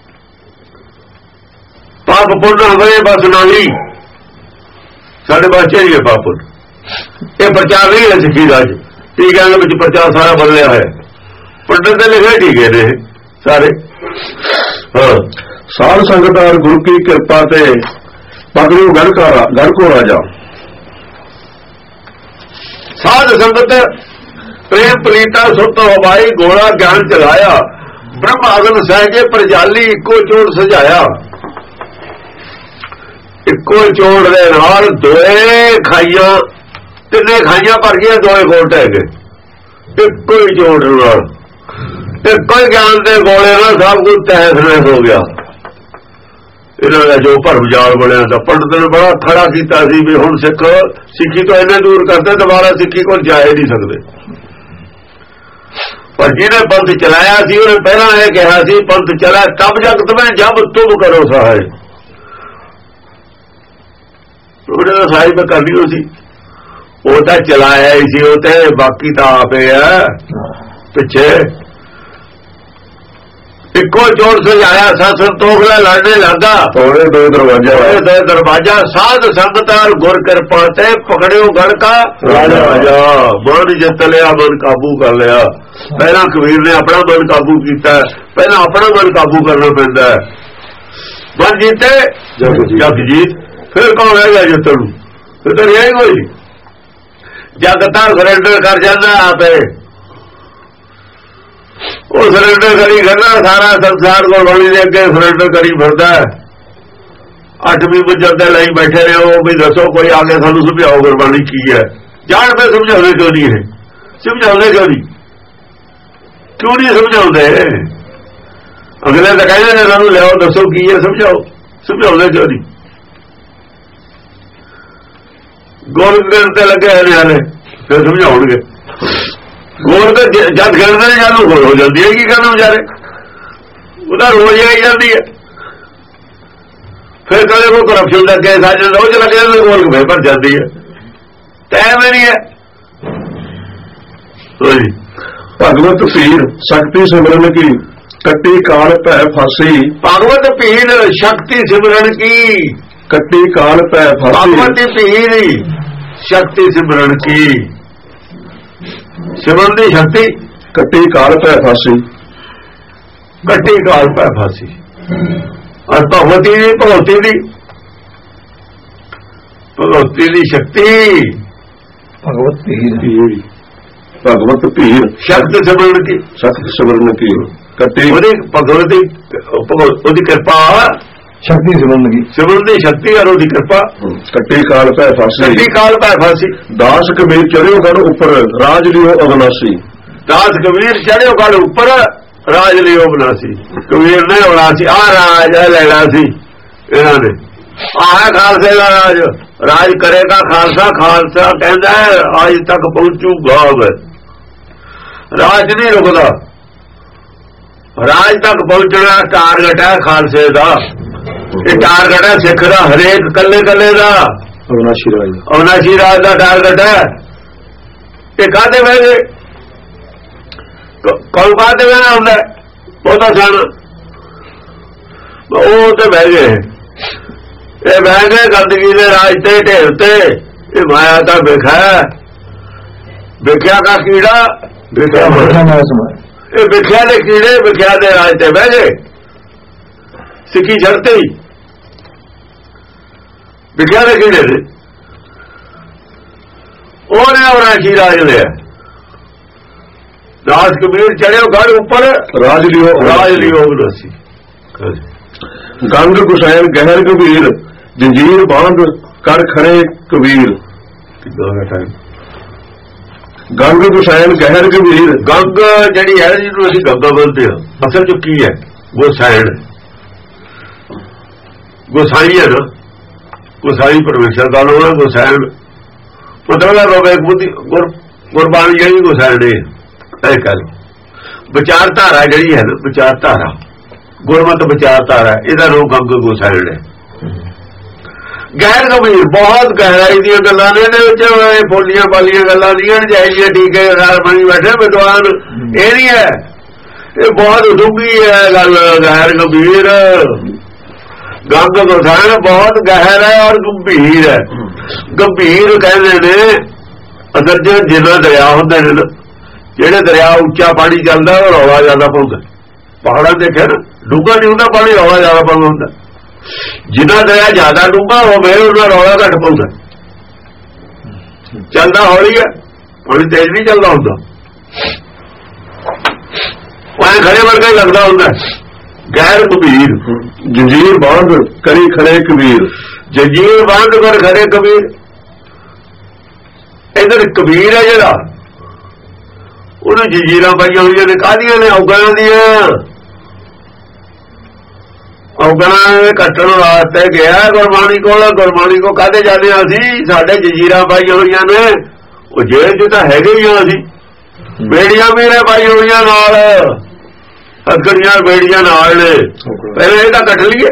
ਪਾਪ ਪੁੰਨ ਹੋਵੇ ਬਸ ਨਹੀਂ, ਸਾਡੇ ਬੱਚੇ ਹੀ ਹੈ ਪਾਪ ਪੁੰਨ। ਇਹ ਪ੍ਰਚਾਰ ਨਹੀਂ ਹੈ ਸਿੱਖੀ ਦਾ। ਟੀਕਿਆਂ ਦੇ ਵਿੱਚ ਪ੍ਰਚਾਰ ਸਾਰਾ ਬਦਲਿਆ ਹੋਇਆ। ਪੰਡਤ ਦੇ ਲਿਖੇ ਟੀਕੇ ਨੇ ਸਾਰੇ। ਹਾਂ, ਸਾਧ ਸੰਗਤ ਔਰ ਗੁਰੂ ਕੀ ਕਿਰਪਾ ਤੇ ਪਗੜੂ ਗੜ ਕਾ ਗੜ ਕੋ ਰਾਜਾ। ਸਾਧ ਸੰਗਤ ਪ੍ਰੇਮ ਪ੍ਰੀਤਾ ਸੁਤ ਹਵਾਈ ਗੋਲਾ ਗਿਆਨ ਚਲਾਇਆ। ਬ੍ਰਹਮ ਅਗਨ ਸਹਿਜੇ ਪ੍ਰਜਾਲੀ ਇੱਕੋ ਚੋੜ ਸਜਾਇਆ। ਇੱਕੋ ਚੋੜ ਦੇ ਨਾਲ ਦੋਏ ਖਾਈਆਂ, ਤਿੰਨੇ ਖਾਈਆਂ ਭਰ ਗਈਆਂ, ਦੋਏ ਕੋਟ ਹੈਗੇ। ਇੱਕੋ ਹੀ ਚੋੜ ਨਾਲ, ਇੱਕੋ ਹੀ ਗਿਆਨ ਦੇ ਗੋਲੇ ਨਾਲ ਸਭ ਕੁਝ ਤਹਿਸ ਨਹਿਸ ਹੋ ਗਿਆ। ਇਹਨਾਂ ਦਾ ਜੋ ਭਰਮ ਜਾਲ ਬਣਿਆ ਤਾਂ ਪੰਡਤ ਨੇ ਬੜਾ ਖੜਾ ਕੀਤਾ ਸੀ ਵੀ ਹੁਣ ਸਿੱਖ ਸਿੱਖੀ ਤੋਂ ਇੰਨੇ ਦੂਰ ਕਰਦੇ, ਦੁਬਾਰਾ ਸਿੱਖੀ ਕੋਲ ਜਾ ਹੀ ਨਹੀਂ ਸਕਦੇ। ਪਰ ਜਿਹਨੇ ਪੰਥ ਚਲਾਇਆ ਸੀ ਉਹਨੇ ਪਹਿਲਾਂ ਇਹ ਕਿਹਾ ਸੀ ਪੰਥ ਚਲਾ ਤਬ ਜਗਤ ਮੈਂ ਜਬ ਤੁਮ ਕਰੋ ਸਹਾਇ। ਉਹਨੇ ਤਾਂ ਸਾਹਿਬ ਕਰਨੀ ਸੀ, ਉਹ ਤਾਂ ਚਲਾਇਆ ਹੀ ਸੀ, ਉਹ ਤੇ ਬਾਕੀ ਤਾਂ ਆਪੇ ਹੈ ਪਿੱਛੇ। ਇੱਕੋ ਚੋੜ ਸਜਾਇਆ, ਸਤ ਸੰਤੋਖ ਨਾਲ ਲੜਨੇ ਲੱਗਾ। ਤੋੜੇ ਦੋਏ ਦਰਵਾਜ਼ਾ, ਦੋਏ ਦਰਵਾਜ਼ਾ। ਸਾਧ ਸੰਗਤ ਗੁਰ ਕਿਰਪਾ ਤੇ ਪਕੜਿਓ ਗੜ ਕਾ ਰਾਜਾ। ਮਨ ਜਿੱਤ ਲਿਆ, ਮਨ ਕਾਬੂ ਕਰ ਲਿਆ। ਪਹਿਲਾਂ ਕਬੀਰ ਨੇ ਆਪਣਾ ਮਨ ਕਾਬੂ ਕੀਤਾ, ਪਹਿਲਾਂ ਆਪਣਾ ਮਨ ਕਾਬੂ ਕਰਨਾ ਪੈਂਦਾ। ਮਨ ਜੀਤੇ ਜਗ ਜੀਤ। ਫਿਰ ਕੌਣ ਰਹੇਗਾ ਜਿੱਤਣ ਨੂੰ? ਫਿਰ ਤਾਂ ਰਿਹਾ ਹੀ ਕੋਈ। ਜਗ ਤਾਂ ਸਰੈਂਡਰ ਕਰ ਜਾਂਦਾ ਆਪੇ। ਉਹ ਸਰੈਂਡਰ ਕਰੀ ਕਰਨਾ, ਸਾਰਾ ਸੰਸਾਰ ਗੁਰਬਾਣੀ ਦੇ ਅੱਗੇ ਸਰੈਂਡਰ ਕਰੀ ਫਿਰਦਾ। ਅੱਠਵੀਂ ਮੰਜ਼ਿਲ ਤੇ ਲਈ ਬੈਠੇ ਨੇ ਉਹ ਵੀ ਦੱਸੋ ਕੋਈ ਆ ਕੇ ਸਾਨੂੰ ਸਮਝਾਓ ਗੁਰਬਾਣੀ ਕੀ ਹੈ। ਜਾਣ ਪੇ ਸਮਝਾਉਂਦੇ ਕਿਉਂ ਨਹੀਂ? ਇਹ ਸਮਝਾਉਂਦੇ ਕਿਉਂ ਨਹੀਂ? ਕਿਉਂ ਨਹੀਂ ਸਮਝਾਉਂਦੇ? ਅਗਲੇ ਤਾਂ ਕਹਿੰਦੇ ਨੇ ਸਾਨੂੰ ਲਿਆਓ ਦੱਸੋ ਕੀ ਹੈ, ਸਮਝਾਓ। ਸਮਝਾਉਂਦੇ ਕਿਉਂ ਨਹੀਂ? ਗੋਲ ਤੇ ਲੱਗੇ ਹੋਏ ਨੇ ਹਾਲੇ, ਫਿਰ ਸਮਝਾਉਣਗੇ। ਗੋਲ ਤੇ ਜਦ ਗਿਣਦੇ ਨੇ ਜਦ ਗੋਲ ਹੋ ਜਾਂਦੀ ਹੈ। ਕੀ ਕਰਨਾ ਵਿਚਾਰੇ, ਉਹਦਾ ਰੋਜ਼ ਆਈ ਜਾਂਦੀ ਹੈ। ਫਿਰ ਕਦੇ ਕੋਈ ਕਰਪਸ਼ਨ ਦਾ ਕੇਸ ਆ ਜਾਂਦਾ, ਉਹ ਚ ਲੱਗ ਜਾਂਦਾ, ਗੋਲ ਫੇਰ ਭਰ ਜਾਂਦੀ ਹੈ। ਟਾਈਮ ਹੀ ਨਹੀਂ ਹੈ। ਭਗਵਤ ਪੀਰ ਸ਼ਕਤੀ ਸਿਮਰਨ ਕੀ ਕੱਟੀ ਕਾਲ ਭੈ ਫਾਸੀ ਭਗਵਤ ਭੀੜ ਸ਼ਕਤੀ ਸਿਮਰਨ ਕੀ ਕੱਟੀ ਕਾਲ ਭੈ ਫਾਸੀ ਭਗਵਤੀ ਭੀੜ ਸ਼ਕਤੀ ਸਿਮਰਨ ਕੀ ਸਿਮਰਨ ਦੀ ਸ਼ਕਤੀ ਕੱਟੀ ਕਾਲ ਭੈ ਫਾਸੀ ਕੱਟੀ ਕਾਲ ਭੈ ਫਾਸੀ ਔਰ ਭਗਵਤੀ ਦੀ ਭਗਵਤੀ ਦੀ ਭਗਵਤੀ ਦੀ ਸ਼ਕਤੀ ਭਗਵਤ ਭੀੜ ਭਗਵਤ ਭੀੜ ਸ਼ਕਤੀ ਸਿਮਰਨ ਕੀ ਸ਼ਕਤੀ ਸਿਮਰਨ ਕੀ ਕੱਟੀ ਉਹਦੀ ਭਗਵਤੀ ਉਹਦੀ ਕਿਰਪਾ ਸ਼ਕਤੀ ਸਿਮਰਨ ਕੀ ਸਿਮਰਨ ਦੀ ਸ਼ਕਤੀ ਔਰ ਉਹਦੀ ਕਿਰਪਾ ਕੱਟੀ ਕਾਲ ਭੈ ਫਾਸੀ ਕੱਟੀ ਕਾਲ ਭੈ ਫਾਸੀ ਦਾਸ ਕਬੀਰ ਚੜਿਓ ਗੜ ਉੱਪਰ ਰਾਜ ਲਿਓ ਅਵਨਾਸੀ ਦਾਸ ਕਬੀਰ ਚੜਿਓ ਗੜ ਉੱਪਰ ਰਾਜ ਲਿਓ ਅਵਨਾਸੀ ਕਬੀਰ ਨੇ ਅਵਨਾਸੀ ਆ ਰਾਜ ਲੈਣਾ ਸੀ ਇਹਨਾਂ ਨੇ ਆਹ ਖਾਲਸੇ ਦਾ ਰਾਜ ਰਾਜ ਕਰੇਗਾ ਖਾਲਸਾ ਖਾਲਸਾ ਕਹਿੰਦਾ ਅੱਜ ਤੱਕ ਪਹੁੰਚੂਗਾ ਰਾਜ ਨਹੀਂ ਰੁਕਦਾ ਰਾਜ ਤੱਕ ਪਹੁੰਚਣਾ ਟਾਰਗੇਟ ਹੈ ਖਾਲਸੇ ਦਾ ਇਹ ਟਾਰਗੇਟ ਹੈ ਸਿੱਖ ਦਾ ਹਰੇਕ ਕੱਲੇ ਕੱਲੇ ਦਾ ਅਵਨਾਸ਼ੀ ਰਾਜ ਅਵਨਾਸ਼ੀ ਰਾਜ ਦਾ ਟਾਰਗੇਟ ਹੈ ਇਹ ਕਾਹਦੇ ਵੇਲੇ ਕੌਣ ਕਾਹਦੇ ਵੇਲੇ ਹੁੰਦਾ ਉਹ ਤਾਂ ਜਾਣ ਉਹ ਤੇ ਬਹਿ ਗਏ ਇਹ ਬਹਿ ਗਏ ਗੰਦਗੀ ਦੇ ਰਾਜ ਤੇ ਢੇਰ ਤੇ ਇਹ ਮਾਇਆ ਦਾ ਵੇਖਾ ਵੇਖਿਆ ਦਾ ਕੀੜਾ ਵੇਖਿਆ ਇਹ ਵੇਖਿਆ ਦੇ ਕੀੜੇ ਵੇਖਿਆ ਦੇ ਰਾਜ ਤੇ ਬਹਿ ਗਏ ਸਿੱਖੀ ਛੱਡਤੇ ਹੀ ਵੇਖਿਆ ਦੇ ਕੀੜੇ ਨੇ ਉਹਨੇ ਅਵਨਾਸ਼ੀ ਰਾਜ ਲਿਆ ਦਾਸ ਕਬੀਰ ਚੜਿਓ ਗੜ ਉੱਪਰ ਰਾਜ ਲਿਓ ਰਾਜ ਲਿਓ ਅਵਨਾਸ਼ੀ ਗੰਗ ਗੁਸੈਨ ਗਹਿਰ ਕਬੀਰ ਜੰਜੀਰ ਬਾਂਧ ਕਰ ਖੜੇ ਕਬੀਰ ਗੰਗ ਗੁਸੈਨ ਗਹਿਰ ਕਬੀਰ ਗੰਗ ਜਿਹੜੀ ਹੈ ਜਿਹਨੂੰ ਅਸੀਂ ਗੰਗਾ ਬੋਲਦੇ ਹਾਂ ਅਸਲ ਚ ਕੀ ਹੈ ਗੁਸੈਨ ਗੁਸਾਈ ਹੈ ਨਾ ਗੁਸਾਈ ਪਰਮੇਸ਼ਰ ਦਾ ਨਾਮ ਹੈ ਗੁਸੈਨ ਮਤਲਬ ਰੋਵੇਕ ਬੁੱਧੀ ਗੁਰਬਾਣੀ ਜਿਹੜੀ ਗੁਸੈਨ ਹੈ ਇਹ ਕਹਿ ਲਓ ਵਿਚਾਰ ਧਾਰਾ ਜਿਹੜੀ ਹੈ ਨਾ ਵਿਚਾਰ ਧਾਰਾ ਗੁਰਮਤਿ ਵਿਚਾਰ ਧਾਰਾ ਇਹਦਾ ਨਾਮ ਗੰਗ ਗੁਸੈਨ ਹੈ ਗਹਿਰ ਗੰਭੀਰ ਬਹੁਤ ਗਹਿਰਾਈ ਦੀਆਂ ਗੱਲਾਂ ਨੇ ਇਹਦੇ ਵਿੱਚ ਫੋਲੀਆਂ ਪਾਲੀਆਂ ਗੱਲਾਂ ਦੀਆਂ ਜਾਈਏ ਠੀਕੇ ਨਾਲ ਬਣੀ ਬੈਠੇ ਵਿਦਵਾਨ ਇਹ ਨਹੀਂ ਹੈ ਇਹ ਬਹੁਤ ਡੂੰਘੀ ਹੈ ਗੱਲ ਗਹਿਰ ਗੰਭੀਰ ਗੰਗ ਗੁਸੈਨ ਬਹੁਤ ਗਹਿਰ ਹੈ ਔਰ ਗੰਭੀਰ ਹੈ ਗੰਭੀਰ ਕਹਿੰਦੇ ਨੇ ਅਸਲ ਚ ਜਿੰਨਾ ਦਰਿਆ ਹੁੰਦੇ ਨੇ ਜਿਹੜੇ ਦਰਿਆ ਉੱਚਾ ਪਾਣੀ ਚੱਲਦਾ ਉਹ ਰੌਲਾ ਜ਼ਿਆਦਾ ਪਾਉਂਦਾ ਪਹਾੜਾਂ ਦੇਖਿਆ ਨਾ ਡੂੰਘਾ ਨਹੀਂ ਹੁੰਦਾ ਪਾਣੀ ਰੌਲਾ ਜ਼ਿਆਦਾ ਪਾਉਂਦਾ ਹੁੰਦਾ ਜਿੰਨਾ ਦਰਿਆ ਜ਼ਿਆਦਾ ਡੂੰਘਾ ਹੋਵੇ ਉਹਨਾਂ ਰੌਲਾ ਘੱਟ ਪਾਉਂਦਾ ਚੱਲਦਾ ਹੌਲੀ ਹੈ ਪਾਣੀ ਤੇਜ਼ ਨਹੀਂ ਚੱਲਦਾ ਹੁੰਦਾ ਉਹ ਖੜੇ ਵਰਗਾ ਹੀ ਲੱਗਦਾ ਹੁੰਦਾ ਗੈਰ ਕਬੀਰ ਜੰਜੀਰ ਬਾਂਧ ਕਰੀ ਖੜੇ ਕਬੀਰ ਜੰਜੀਰ ਬਾਂਧ ਕਰ ਖੜੇ ਕਬੀਰ ਇਧਰ ਕਬੀਰ ਹੈ ਜਿਹੜਾ ਉਹਨੂੰ ਜੰਜੀਰਾਂ ਪਾਈਆਂ ਹੋਈਆਂ ਨੇ ਕਾਹਦੀਆਂ ਨੇ ਔਗਣਾਂ ਦੀਆਂ ਔਗਣਾਂ ਕੱਟਣ ਵਾਸਤੇ ਗਿਆ ਗੁਰਬਾਣੀ ਕੋਲ ਗੁਰਬਾਣੀ ਕੋ ਕਾਹਦੇ ਜਾਂਦੇ ਅਸੀਂ ਸਾਡੇ ਜੰਜੀਰਾਂ ਪਾਈਆਂ ਹੋਈਆਂ ਨੇ ਉਹ ਜੇਲ੍ਹ ਚ ਤਾਂ ਹੈਗੇ ਹੀ ਆ ਅਸੀਂ ਬੇੜੀਆਂ ਮੇਰੇ ਪਾਈਆਂ ਹੋਈਆਂ ਨਾਲ ਅਗੜੀਆਂ ਬੇੜੀਆਂ ਨਾਲ ਨੇ ਪਹਿਲੇ ਇਹ ਤਾਂ ਕੱਟ ਲਈਏ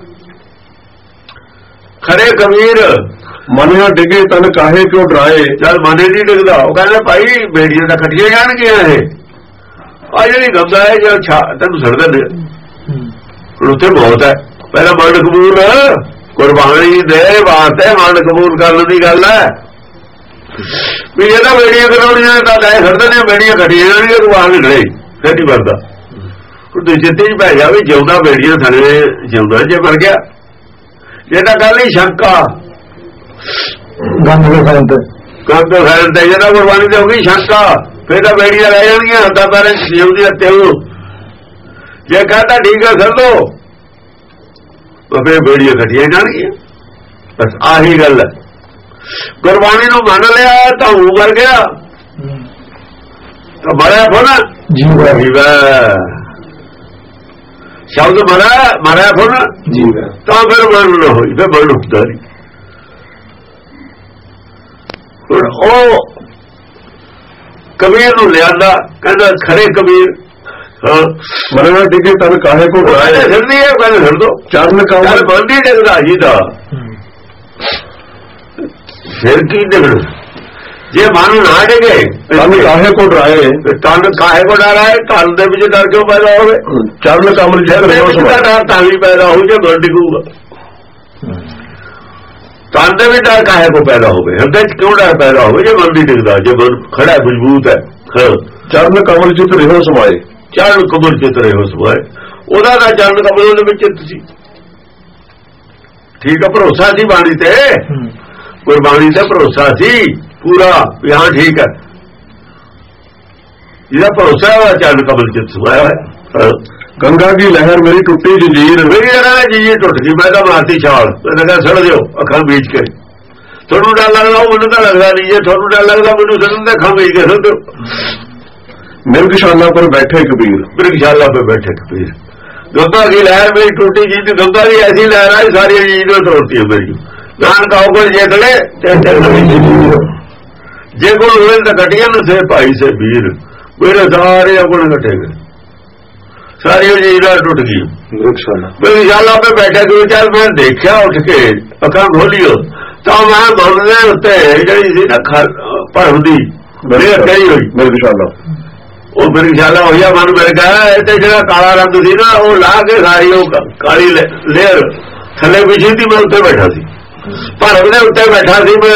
ਖੜੇ ਕਬੀਰ ਮਨਿਆ ਡਿੱਗੇ ਤਨ ਕਾਹੇ ਕਿਉਂ ਡਰਾਏ ਜਦ ਮਨੇ ਨਹੀਂ ਡਿੱਗਦਾ ਉਹ ਕਹਿੰਦਾ ਭਾਈ ਬੇੜੀਆਂ ਤਾਂ ਕੱਟੀਆਂ ਜਾਣਗੀਆਂ ਇਹ ਆ ਜਿਹੜੀ ਗੰਗਾ ਹੈ ਜੋ ਤੈਨੂੰ ਛੱਡ ਦਿੰਦੇ ਉੱਥੇ ਬਹੁਤ ਹੈ ਪਹਿਲਾਂ ਮਨ ਕਬੂਲ ਕੁਰਬਾਨੀ ਦੇ ਵਾਸਤੇ ਮਨ ਕਬੂਲ ਕਰਨ ਦੀ ਗੱਲ ਹੈ ਵੀ ਇਹ ਤਾਂ ਬੇੜੀਆਂ ਕਰਾਉਣੀਆਂ ਤਾਂ ਲੈ ਛੱਡਦੇ ਨੇ ਬੇੜੀਆਂ ਕੱਟੀਆਂ ਜਾਣਗੀਆਂ ਤੂੰ ਆ ਨਹੀਂ ਖੜੇ ਫਿਰ ਨਹੀਂ ਵਰਦਾ ਉਹ ਜਿੱਤੇ ਹੀ ਪੈ ਗਿਆ ਵੀ ਜਿਉਂਦਾ ਬੇੜੀਆਂ ਥਲੇ ਜਿਉਂਦਾ ਜੇ ਮਰ ਗਿਆ ਇਹ ਤਾਂ ਗੱਲ ਹੀ ਸ਼ੰਕਾ ਗੰਗ ਦੇ ਫੈਨ ਤੇ ਗੰਗ ਦੇ ਫੈਨ ਤੇ ਜਿਹੜਾ ਗੁਰਬਾਣੀ ਤੇ ਹੋ ਗਈ ਸ਼ੰਕਾ ਫਿਰ ਤਾਂ ਬੇੜੀਆਂ ਰਹਿ ਜਾਣਗੀਆਂ ਹੱਥਾਂ ਪੈਰਾਂ ਜਿਉਂਦੀ ਹੱਤੇ ਉਹ ਜੇ ਕਹਤਾ ਠੀਕ ਹੈ ਸਰ ਦੋ ਤਾਂ ਫਿਰ ਬੇੜੀਆਂ ਕੱਟੀਆਂ ਜਾਣਗੀਆਂ ਬਸ ਆਹੀ ਗੱਲ ਹੈ ਗੁਰਬਾਣੀ ਨੂੰ ਮੰਨ ਲਿਆ ਤਾਂ ਉਹ ਕਰ ਗਿਆ ਤਾਂ ਮਰਿਆ ਫੋਨਾ ਜੀਵਾ ਜੀਵਾ ਸ਼ਬਦ ਮਰਿਆ ਮਰਿਆ ਫੋਨਾ ਜੀਵਾ ਤਾਂ ਫਿਰ ਮਰਨ ਨਾ ਹੋਈ ਫਿਰ ਮਰਨ ਹੁੰਦਾ ਨਹੀਂ ਉਹ ਕਬੀਰ ਨੂੰ ਲਿਆਂਦਾ ਕਹਿੰਦਾ ਖਰੇ ਕਬੀਰ ਮਰਨਾ ਡਿੱਗੇ ਤਨ ਕਾਹੇ ਕੋ ਡਰਾਏ ਛੱਡਦੀ ਹੈ ਕਹਿੰਦੇ ਛੱਡ ਦੋ ਚਰਨ ਕਾਹੇ ਬੰਦੀ ਡਿੱਗਦਾ ਜੀ ਦਾ ਫਿਰ ਕੀ ਡਿੱਗਣਾ ਜੇ ਮਨ ਨਾ ਡਿਗੇ ਤਨ ਕਾਹੇ ਕੋ ਡਰਾਏ, ਤਨ ਕਾਹੇ ਕੋ ਡਰਾਏ, ਤਨ ਦੇ ਵਿੱਚ ਡਰ ਕਿਉਂ ਪੈਦਾ ਹੋਵੇ? ਚਰਨ ਕਮਲ ਜਿਤ ਰਹਿਓ ਸਮਾਏ, ਡਰ ਤਾਂ ਵੀ ਪੈਦਾ ਹੋਊ ਜੇ ਮਨ ਡਿਗੂਗਾ। ਤਨ ਦੇ ਵਿੱਚ ਡਰ ਕਾਹੇ ਕੋ ਪੈਦਾ ਹੋਵੇ, ਹਿਰਦੇ ਚ ਕਿਉਂ ਡਰ ਪੈਦਾ ਹੋਵੇ ਜੇ ਮਨ ਨਹੀਂ ਡਿਗਦਾ, ਜੇ ਮਨ ਖੜਾ ਮਜ਼ਬੂਤ ਹੈ। ਚਰਨ ਕਮਲ ਜਿਤ ਰਹਿਓ ਸਮਾਏ, ਚਰਨ ਕਮਲ ਜਿਤ ਰਹਿਓ ਸਮਾਏ, ਉਹਦਾ ਦਾ ਚਰਨ ਕਮਲ ਦੇ ਵਿੱਚ ਚਿੱਤ ਸੀ। ਠੀਕ ਹੈ, ਭਰੋਸਾ ਸੀ ਬਾਣੀ ਤੇ, ਗੁਰਬਾਣੀ ਤੇ ਭਰੋਸਾ ਸੀ ਪੂਰਾ ਵੀ ਹਾਂ ਠੀਕ ਹੈ, ਜਿਹਦਾ ਭਰੋਸਾ ਹੈ ਚਰਨ ਕਮਲ ਜਿਤ ਸਮਾਇਆ ਹੋਇਆ। ਗੰਗਾ ਕੀ ਲਹਿਰ ਮੇਰੀ ਟੁੱਟੀ ਜੰਜੀਰ, ਮੇਰੀ ਯਾਰ ਜੀ ਟੁੱਟ ਗਈ, ਮੈਂ ਤਾਂ ਮਾਰਤੀ ਛਾਲ, ਮੈਂ ਕਿਹਾ ਸੜ ਦਿਓ ਅੱਖਾਂ ਬੀਜ ਕੇ। ਤੁਹਾਨੂੰ ਡਰ ਲੱਗਦਾ, ਉਹ ਮੈਨੂੰ ਤਾਂ ਲੱਗਦਾ ਨਹੀਂ, ਜੇ ਤੁਹਾਨੂੰ ਡਰ ਲੱਗਦਾ ਮੈਨੂੰ ਸੜਨ ਦੇ ਅੱਖਾਂ ਬੀਜ ਕੇ ਸੜ ਦਿਓ। ਮਿਰਗਸ਼ਾਲਾ ਪਰ ਬੈਠੇ ਕਬੀਰ, ਮਿਰਗਸ਼ਾਲਾ ਪਰ ਬੈਠੇ ਕਬੀਰ। ਗੰਗਾ ਕੀ ਲਹਿਰ ਮੇਰੀ ਟੁੱਟੀ ਜੀ, ਤੇ ਗੰਗਾ ਦੀ ਐਸੀ ਲਹਿਰ ਆਈ ਸਾਰੀ ਜੀ ਨੂੰ ਤੋੜਤੀ ਹੈ ਮੇਰੀ। ਨਾਨਕ ਆਓ ਕੋਲ ਜੇ ਕਲੇ ਜੇ ਕੋਲ ਹੋਏ ਤਾਂ ਕੱਟੀਆਂ ਨਾ ਸੇ ਭਾਈ ਸੇ ਵੀਰ, ਮੇਰੇ ਸਾਰੇ ਆਪਣੇ ਕੱਟੇ ਗਏ, ਸਾਰੀ ਜੀ ਨਾਲ ਟੁੱਟ ਗਈ। ਮਿਰਗਸ਼ਾਲਾ ਪੇ ਬੈਠੇ ਕਿ ਚੱਲ ਮੈਂ ਦੇਖਿਆ ਉੱਠ ਕੇ ਅੱਖਾਂ ਖੋਲੀਓ ਤਾਂ ਮੈਂ ਮਨ ਦੇ ਉੱਤੇ ਜਿਹੜੀ ਸੀ ਨਾ ਭਰਮ ਦੀ ਲੇਅਰ ਕਹੀ ਹੋਈ ਮਿਰਗਸ਼ਾਲਾ, ਉਹ ਮਿਰਗਸ਼ਾਲਾ ਹੋਈਆ ਮਨ ਮਿਲ ਗਿਆ। ਤੇ ਜਿਹੜਾ ਕਾਲਾ ਰੰਗ ਸੀ ਨਾ ਉਹ ਲਾ ਕੇ ਸਾਰੀ ਉਹ ਕਾਲੀ ਲੇਅਰ ਥੱਲੇ ਵਿਛੀ ਸੀ, ਮੈਂ ਉੱਤੇ ਬੈਠਾ ਸੀ, ਭਰਮ ਦੇ ਉੱਤੇ ਬੈਠਾ ਸੀ ਮੈਂ।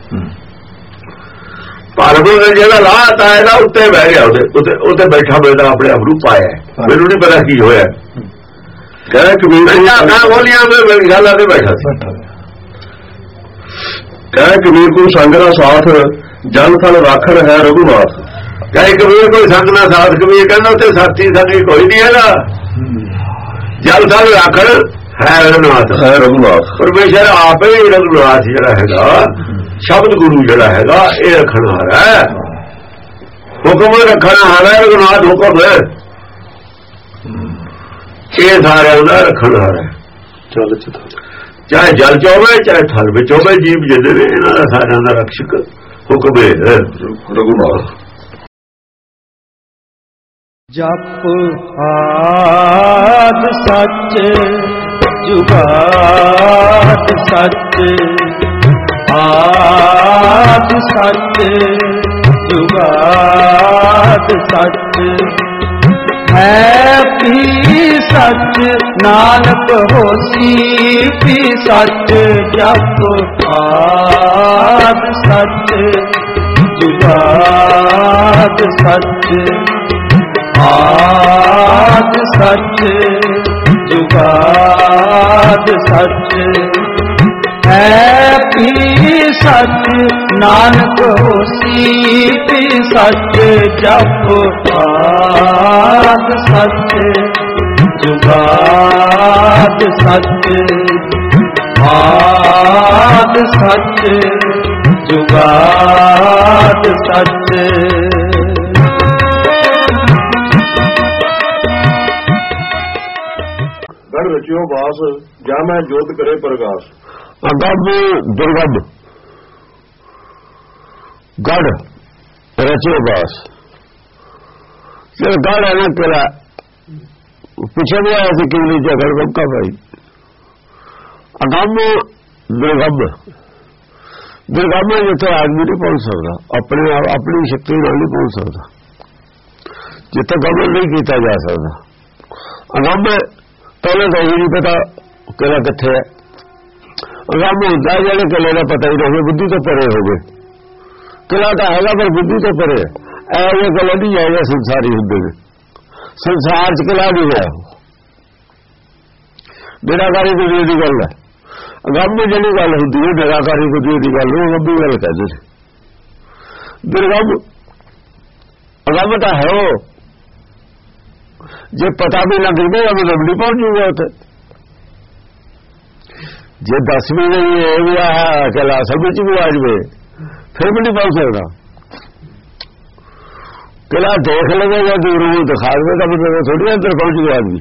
ਭਰਮ ਨੇ ਜਿਹੜਾ ਲਾਹ ਤਾਂ ਇਹਦਾ ਉੱਤੇ ਬਹਿ ਗਿਆ, ਉਹਦੇ ਉੱਤੇ ਬੈਠਾ ਮਿਲਦਾ ਆਪਣੇ ਆਪ ਨੂੰ ਪਾਇਆ, ਮੈਨੂੰ ਨਹੀਂ ਪਤਾ ਕੀ ਹੋਇਆ। ਕਹਿ ਕਬੀਰ ਅੱਖਾਂ ਖੋਲੀਆਂ ਮੈਂ ਮਿਰਗਸ਼ਾਲਾ ਤੇ ਬੈਠਾ ਸੀ। ਕਹਿ ਕਬੀਰ ਕੋ ਸੰਗ ਦਾ ਸਾਥ ਜਨ ਥਲ ਰਾਖਣ ਹੈ ਰਘੁਨਾਥ, ਕਹੇ ਕਬੀਰ ਕੋਈ ਸੰਗ ਨਾ ਸਾਥ, ਕਬੀਰ ਕਹਿੰਦਾ ਉੱਥੇ ਸਾਥੀ ਸੰਗੀ ਕੋਈ ਨਹੀਂ ਹੈਗਾ, ਜਲ ਥਲ ਰਾਖਣ ਹੈ ਰਘੁਨਾਥ, ਹੈ ਰਘੁਨਾਥ। ਪਰਮੇਸ਼ਰ ਆਪੇ ਹੀ ਰਘੁਨਾਥ ਜਿਹੜਾ ਹੈਗਾ, ਸ਼ਬਦ ਗੁਰੂ ਜਿਹੜਾ ਹੈਗਾ ਇਹ ਰੱਖਣ ਹਾਰਾ ਹੈ, ਹੁਕਮ ਰੱਖਣ ਹਾਰਾ ਹੈ ਰਘੁਨਾਥ, ਹੁਕਮ ਹੈ ਇਹ ਸਾਰਿਆਂ ਦਾ ਰੱਖਣ ਹਾਰਾ ਹੈ। ਚੱਲ ਚਾਹੇ ਜਲ ਚ ਹੋਵੇ ਚਾਹੇ ਥਲ ਵਿੱਚ ਹੋਵੇ, ਜੀਵ ਜਿੰਦੇ ਨੇ ਇਹਨਾਂ ਦਾ ਸਾਰਿਆਂ ਦਾ ਰਕਸ਼ਕ ਹੁਕਮ ਹੈ ਰਘੁਨਾਥ। ਜਪ ਆਦ ਸੱਚ ਜੁਗਾਦ ਸੱਚ, ਆਦ ਸੱਚ ਜੁਗਾਦ ਸੱਚ, ਹੈ ਵੀ ਸੱਚ ਨਾਨਕ ਹੋਸੀ ਵੀ ਸੱਚ। ਜਪ ਆਦ ਸੱਚ ਜੁਗਾਦ ਸੱਚ, ਆਦ ਸੱਚ ਜੁਗਾਦ ਸੱਚ, ਹੈ ਵੀ ਸੱਚ ਨਾਨਕ ਹੋਸੀ ਵੀ ਸੱਚ। ਜਪ ਆਦ ਸੱਚ ਜੁਗਾਦ ਸੱਚ, ਆਦ ਸੱਚ ਜੁਗਾਦ ਸੱਚ। ਗੜ ਰਚਿਓ ਬਾਸ ਜਾਂ ਮੈਂ ਜੋਤ ਕਰੇ ਪ੍ਰਗਾਸ, ਅਗੰਮ ਦੁਰਗੰਮ ਗੜ ਰਚਿਓ ਬਾਸ। ਜਿਹੜਾ ਗੜ ਹੈ ਨਾ ਤੇਰਾ ਪਿੱਛੇ ਵੀ ਆਇਆ ਸੀ ਕਿਉਂ ਨਹੀਂ ਜਗੜ ਬੰਕਾ ਭਾਈ। ਅਗੰਮ ਦੁਰਗੰਮ, ਦੁਰਗੰਮ ਜਿੱਥੇ ਆਦਮੀ ਨਹੀਂ ਪਹੁੰਚ ਸਕਦਾ, ਆਪਣੇ ਆਪਣੀ ਸ਼ਕਤੀ ਨਾਲ ਨਹੀਂ ਪਹੁੰਚ ਸਕਦਾ, ਜਿੱਥੇ ਗਮਨ ਨਹੀਂ ਕੀਤਾ ਜਾ ਸਕਦਾ। ਅਗੰਮ ਪਹਿਲਾਂ ਤਾਂ ਇਹ ਨਹੀਂ ਪਤਾ ਕਿਹੜਾ ਕਿੱਥੇ ਹੈ। ਅਗੰਮ ਹੁੰਦਾ ਜਿਹੜੇ ਕਿਲੇ ਦਾ ਪਤਾ ਹੀ ਨਹੀਂ, ਬੁੱਧੀ ਤੋਂ ਪਰੇ ਹੋ ਗਏ। ਕਿਲਾ ਤਾਂ ਹੈਗਾ ਪਰ ਬੁੱਧੀ ਤੋਂ ਪਰੇ ਹੈ। ਇਹੋ ਜਿਹੇ ਗੱਲ ਨਹੀਂ ਹੈ ਜਿਹੜੇ ਸੰਸਾਰੀ ਹੁੰਦੇ ਨੇ, ਸੰਸਾਰ 'ਚ ਕਿਲਾ ਨਹੀਂ ਹੈ, ਨਿਰਾਕਾਰੀ ਦੁਨੀਆ ਦੀ ਗੱਲ ਹੈ। ਅਗੰਮ ਜਿਹੜੀ ਗੱਲ ਹੁੰਦੀ ਹੈ ਨਿਰਾਕਾਰੀ ਦੁਨੀਆ ਦੀ ਗੱਲ, ਉਹ ਅੱਬੀ ਗੱਲ ਕਹਿੰਦੇ ਨੇ। ਦੁਰਗੰਮ ਅਗੰਮ ਤਾਂ ਹੈ ਉਹ, ਜੇ ਪਤਾ ਵੀ ਲੱਗ ਜਵੇ ਮਤਲਬ ਨਹੀਂ ਪਹੁੰਚ ਜੂਗਾ ਉੱਥੇ। ਜੇ ਦਸਵੀਂ ਨਹੀਂ ਇਹ ਵੀ ਆ ਚਲਾ ਸਭ ਵਿੱਚ ਵੀ ਆ ਜਵੇ ਫਿਰ ਵੀ ਨਹੀਂ ਪਹੁੰਚ ਸਕਦਾ। ਕਿਲਾ ਦੇਖ ਲਵੇ ਜਾਂ ਦੂਰੋਂ ਦਿਖਾ ਦੇਵੇ ਤਾਂ ਮਤਲਬ ਥੋੜੀ ਅੰਦਰ ਪਹੁੰਚ ਗਿਆ ਆਦਮੀ।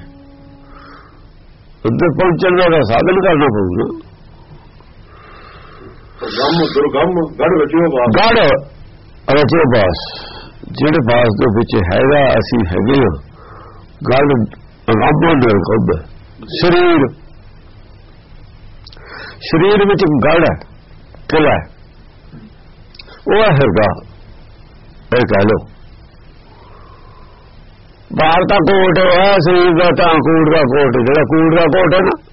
ਉੱਧਰ ਪਹੁੰਚਣ ਦਾ ਸਾਧਨ ਕਰਨਾ ਪਊਗਾ। ਗੰਮ ਦੁਰਗੰਮ ਗੜ ਰਚਿਓ ਬਾਸ, ਗੜ ਰਚਿਓ ਬਾਸ, ਜਿਹੜੇ ਬਾਸ ਦੇ ਵਿੱਚ ਹੈਗਾ ਅਸੀਂ ਹੈਗੇ ਹਾਂ। ਗੜ ਅਗੰਮ ਦੁਰਗੰਮ ਸਰੀਰ, ਸਰੀਰ ਵਿੱਚ ਗੜ ਹੈ, ਕਿਲਾ ਹੈ। ਉਹ ਹੈ ਹਿਰਦਾ, ਇਹ ਕਹਿ ਲੋ। ਬਾਹਰ ਤਾਂ ਕੋਟ ਹੈ, ਸਰੀਰ ਦਾ ਤਾਂ ਕੂੜ ਦਾ ਕੋਟ, ਜਿਹੜਾ ਕੂੜ ਦਾ ਕੋਟ ਹੈ ਨਾ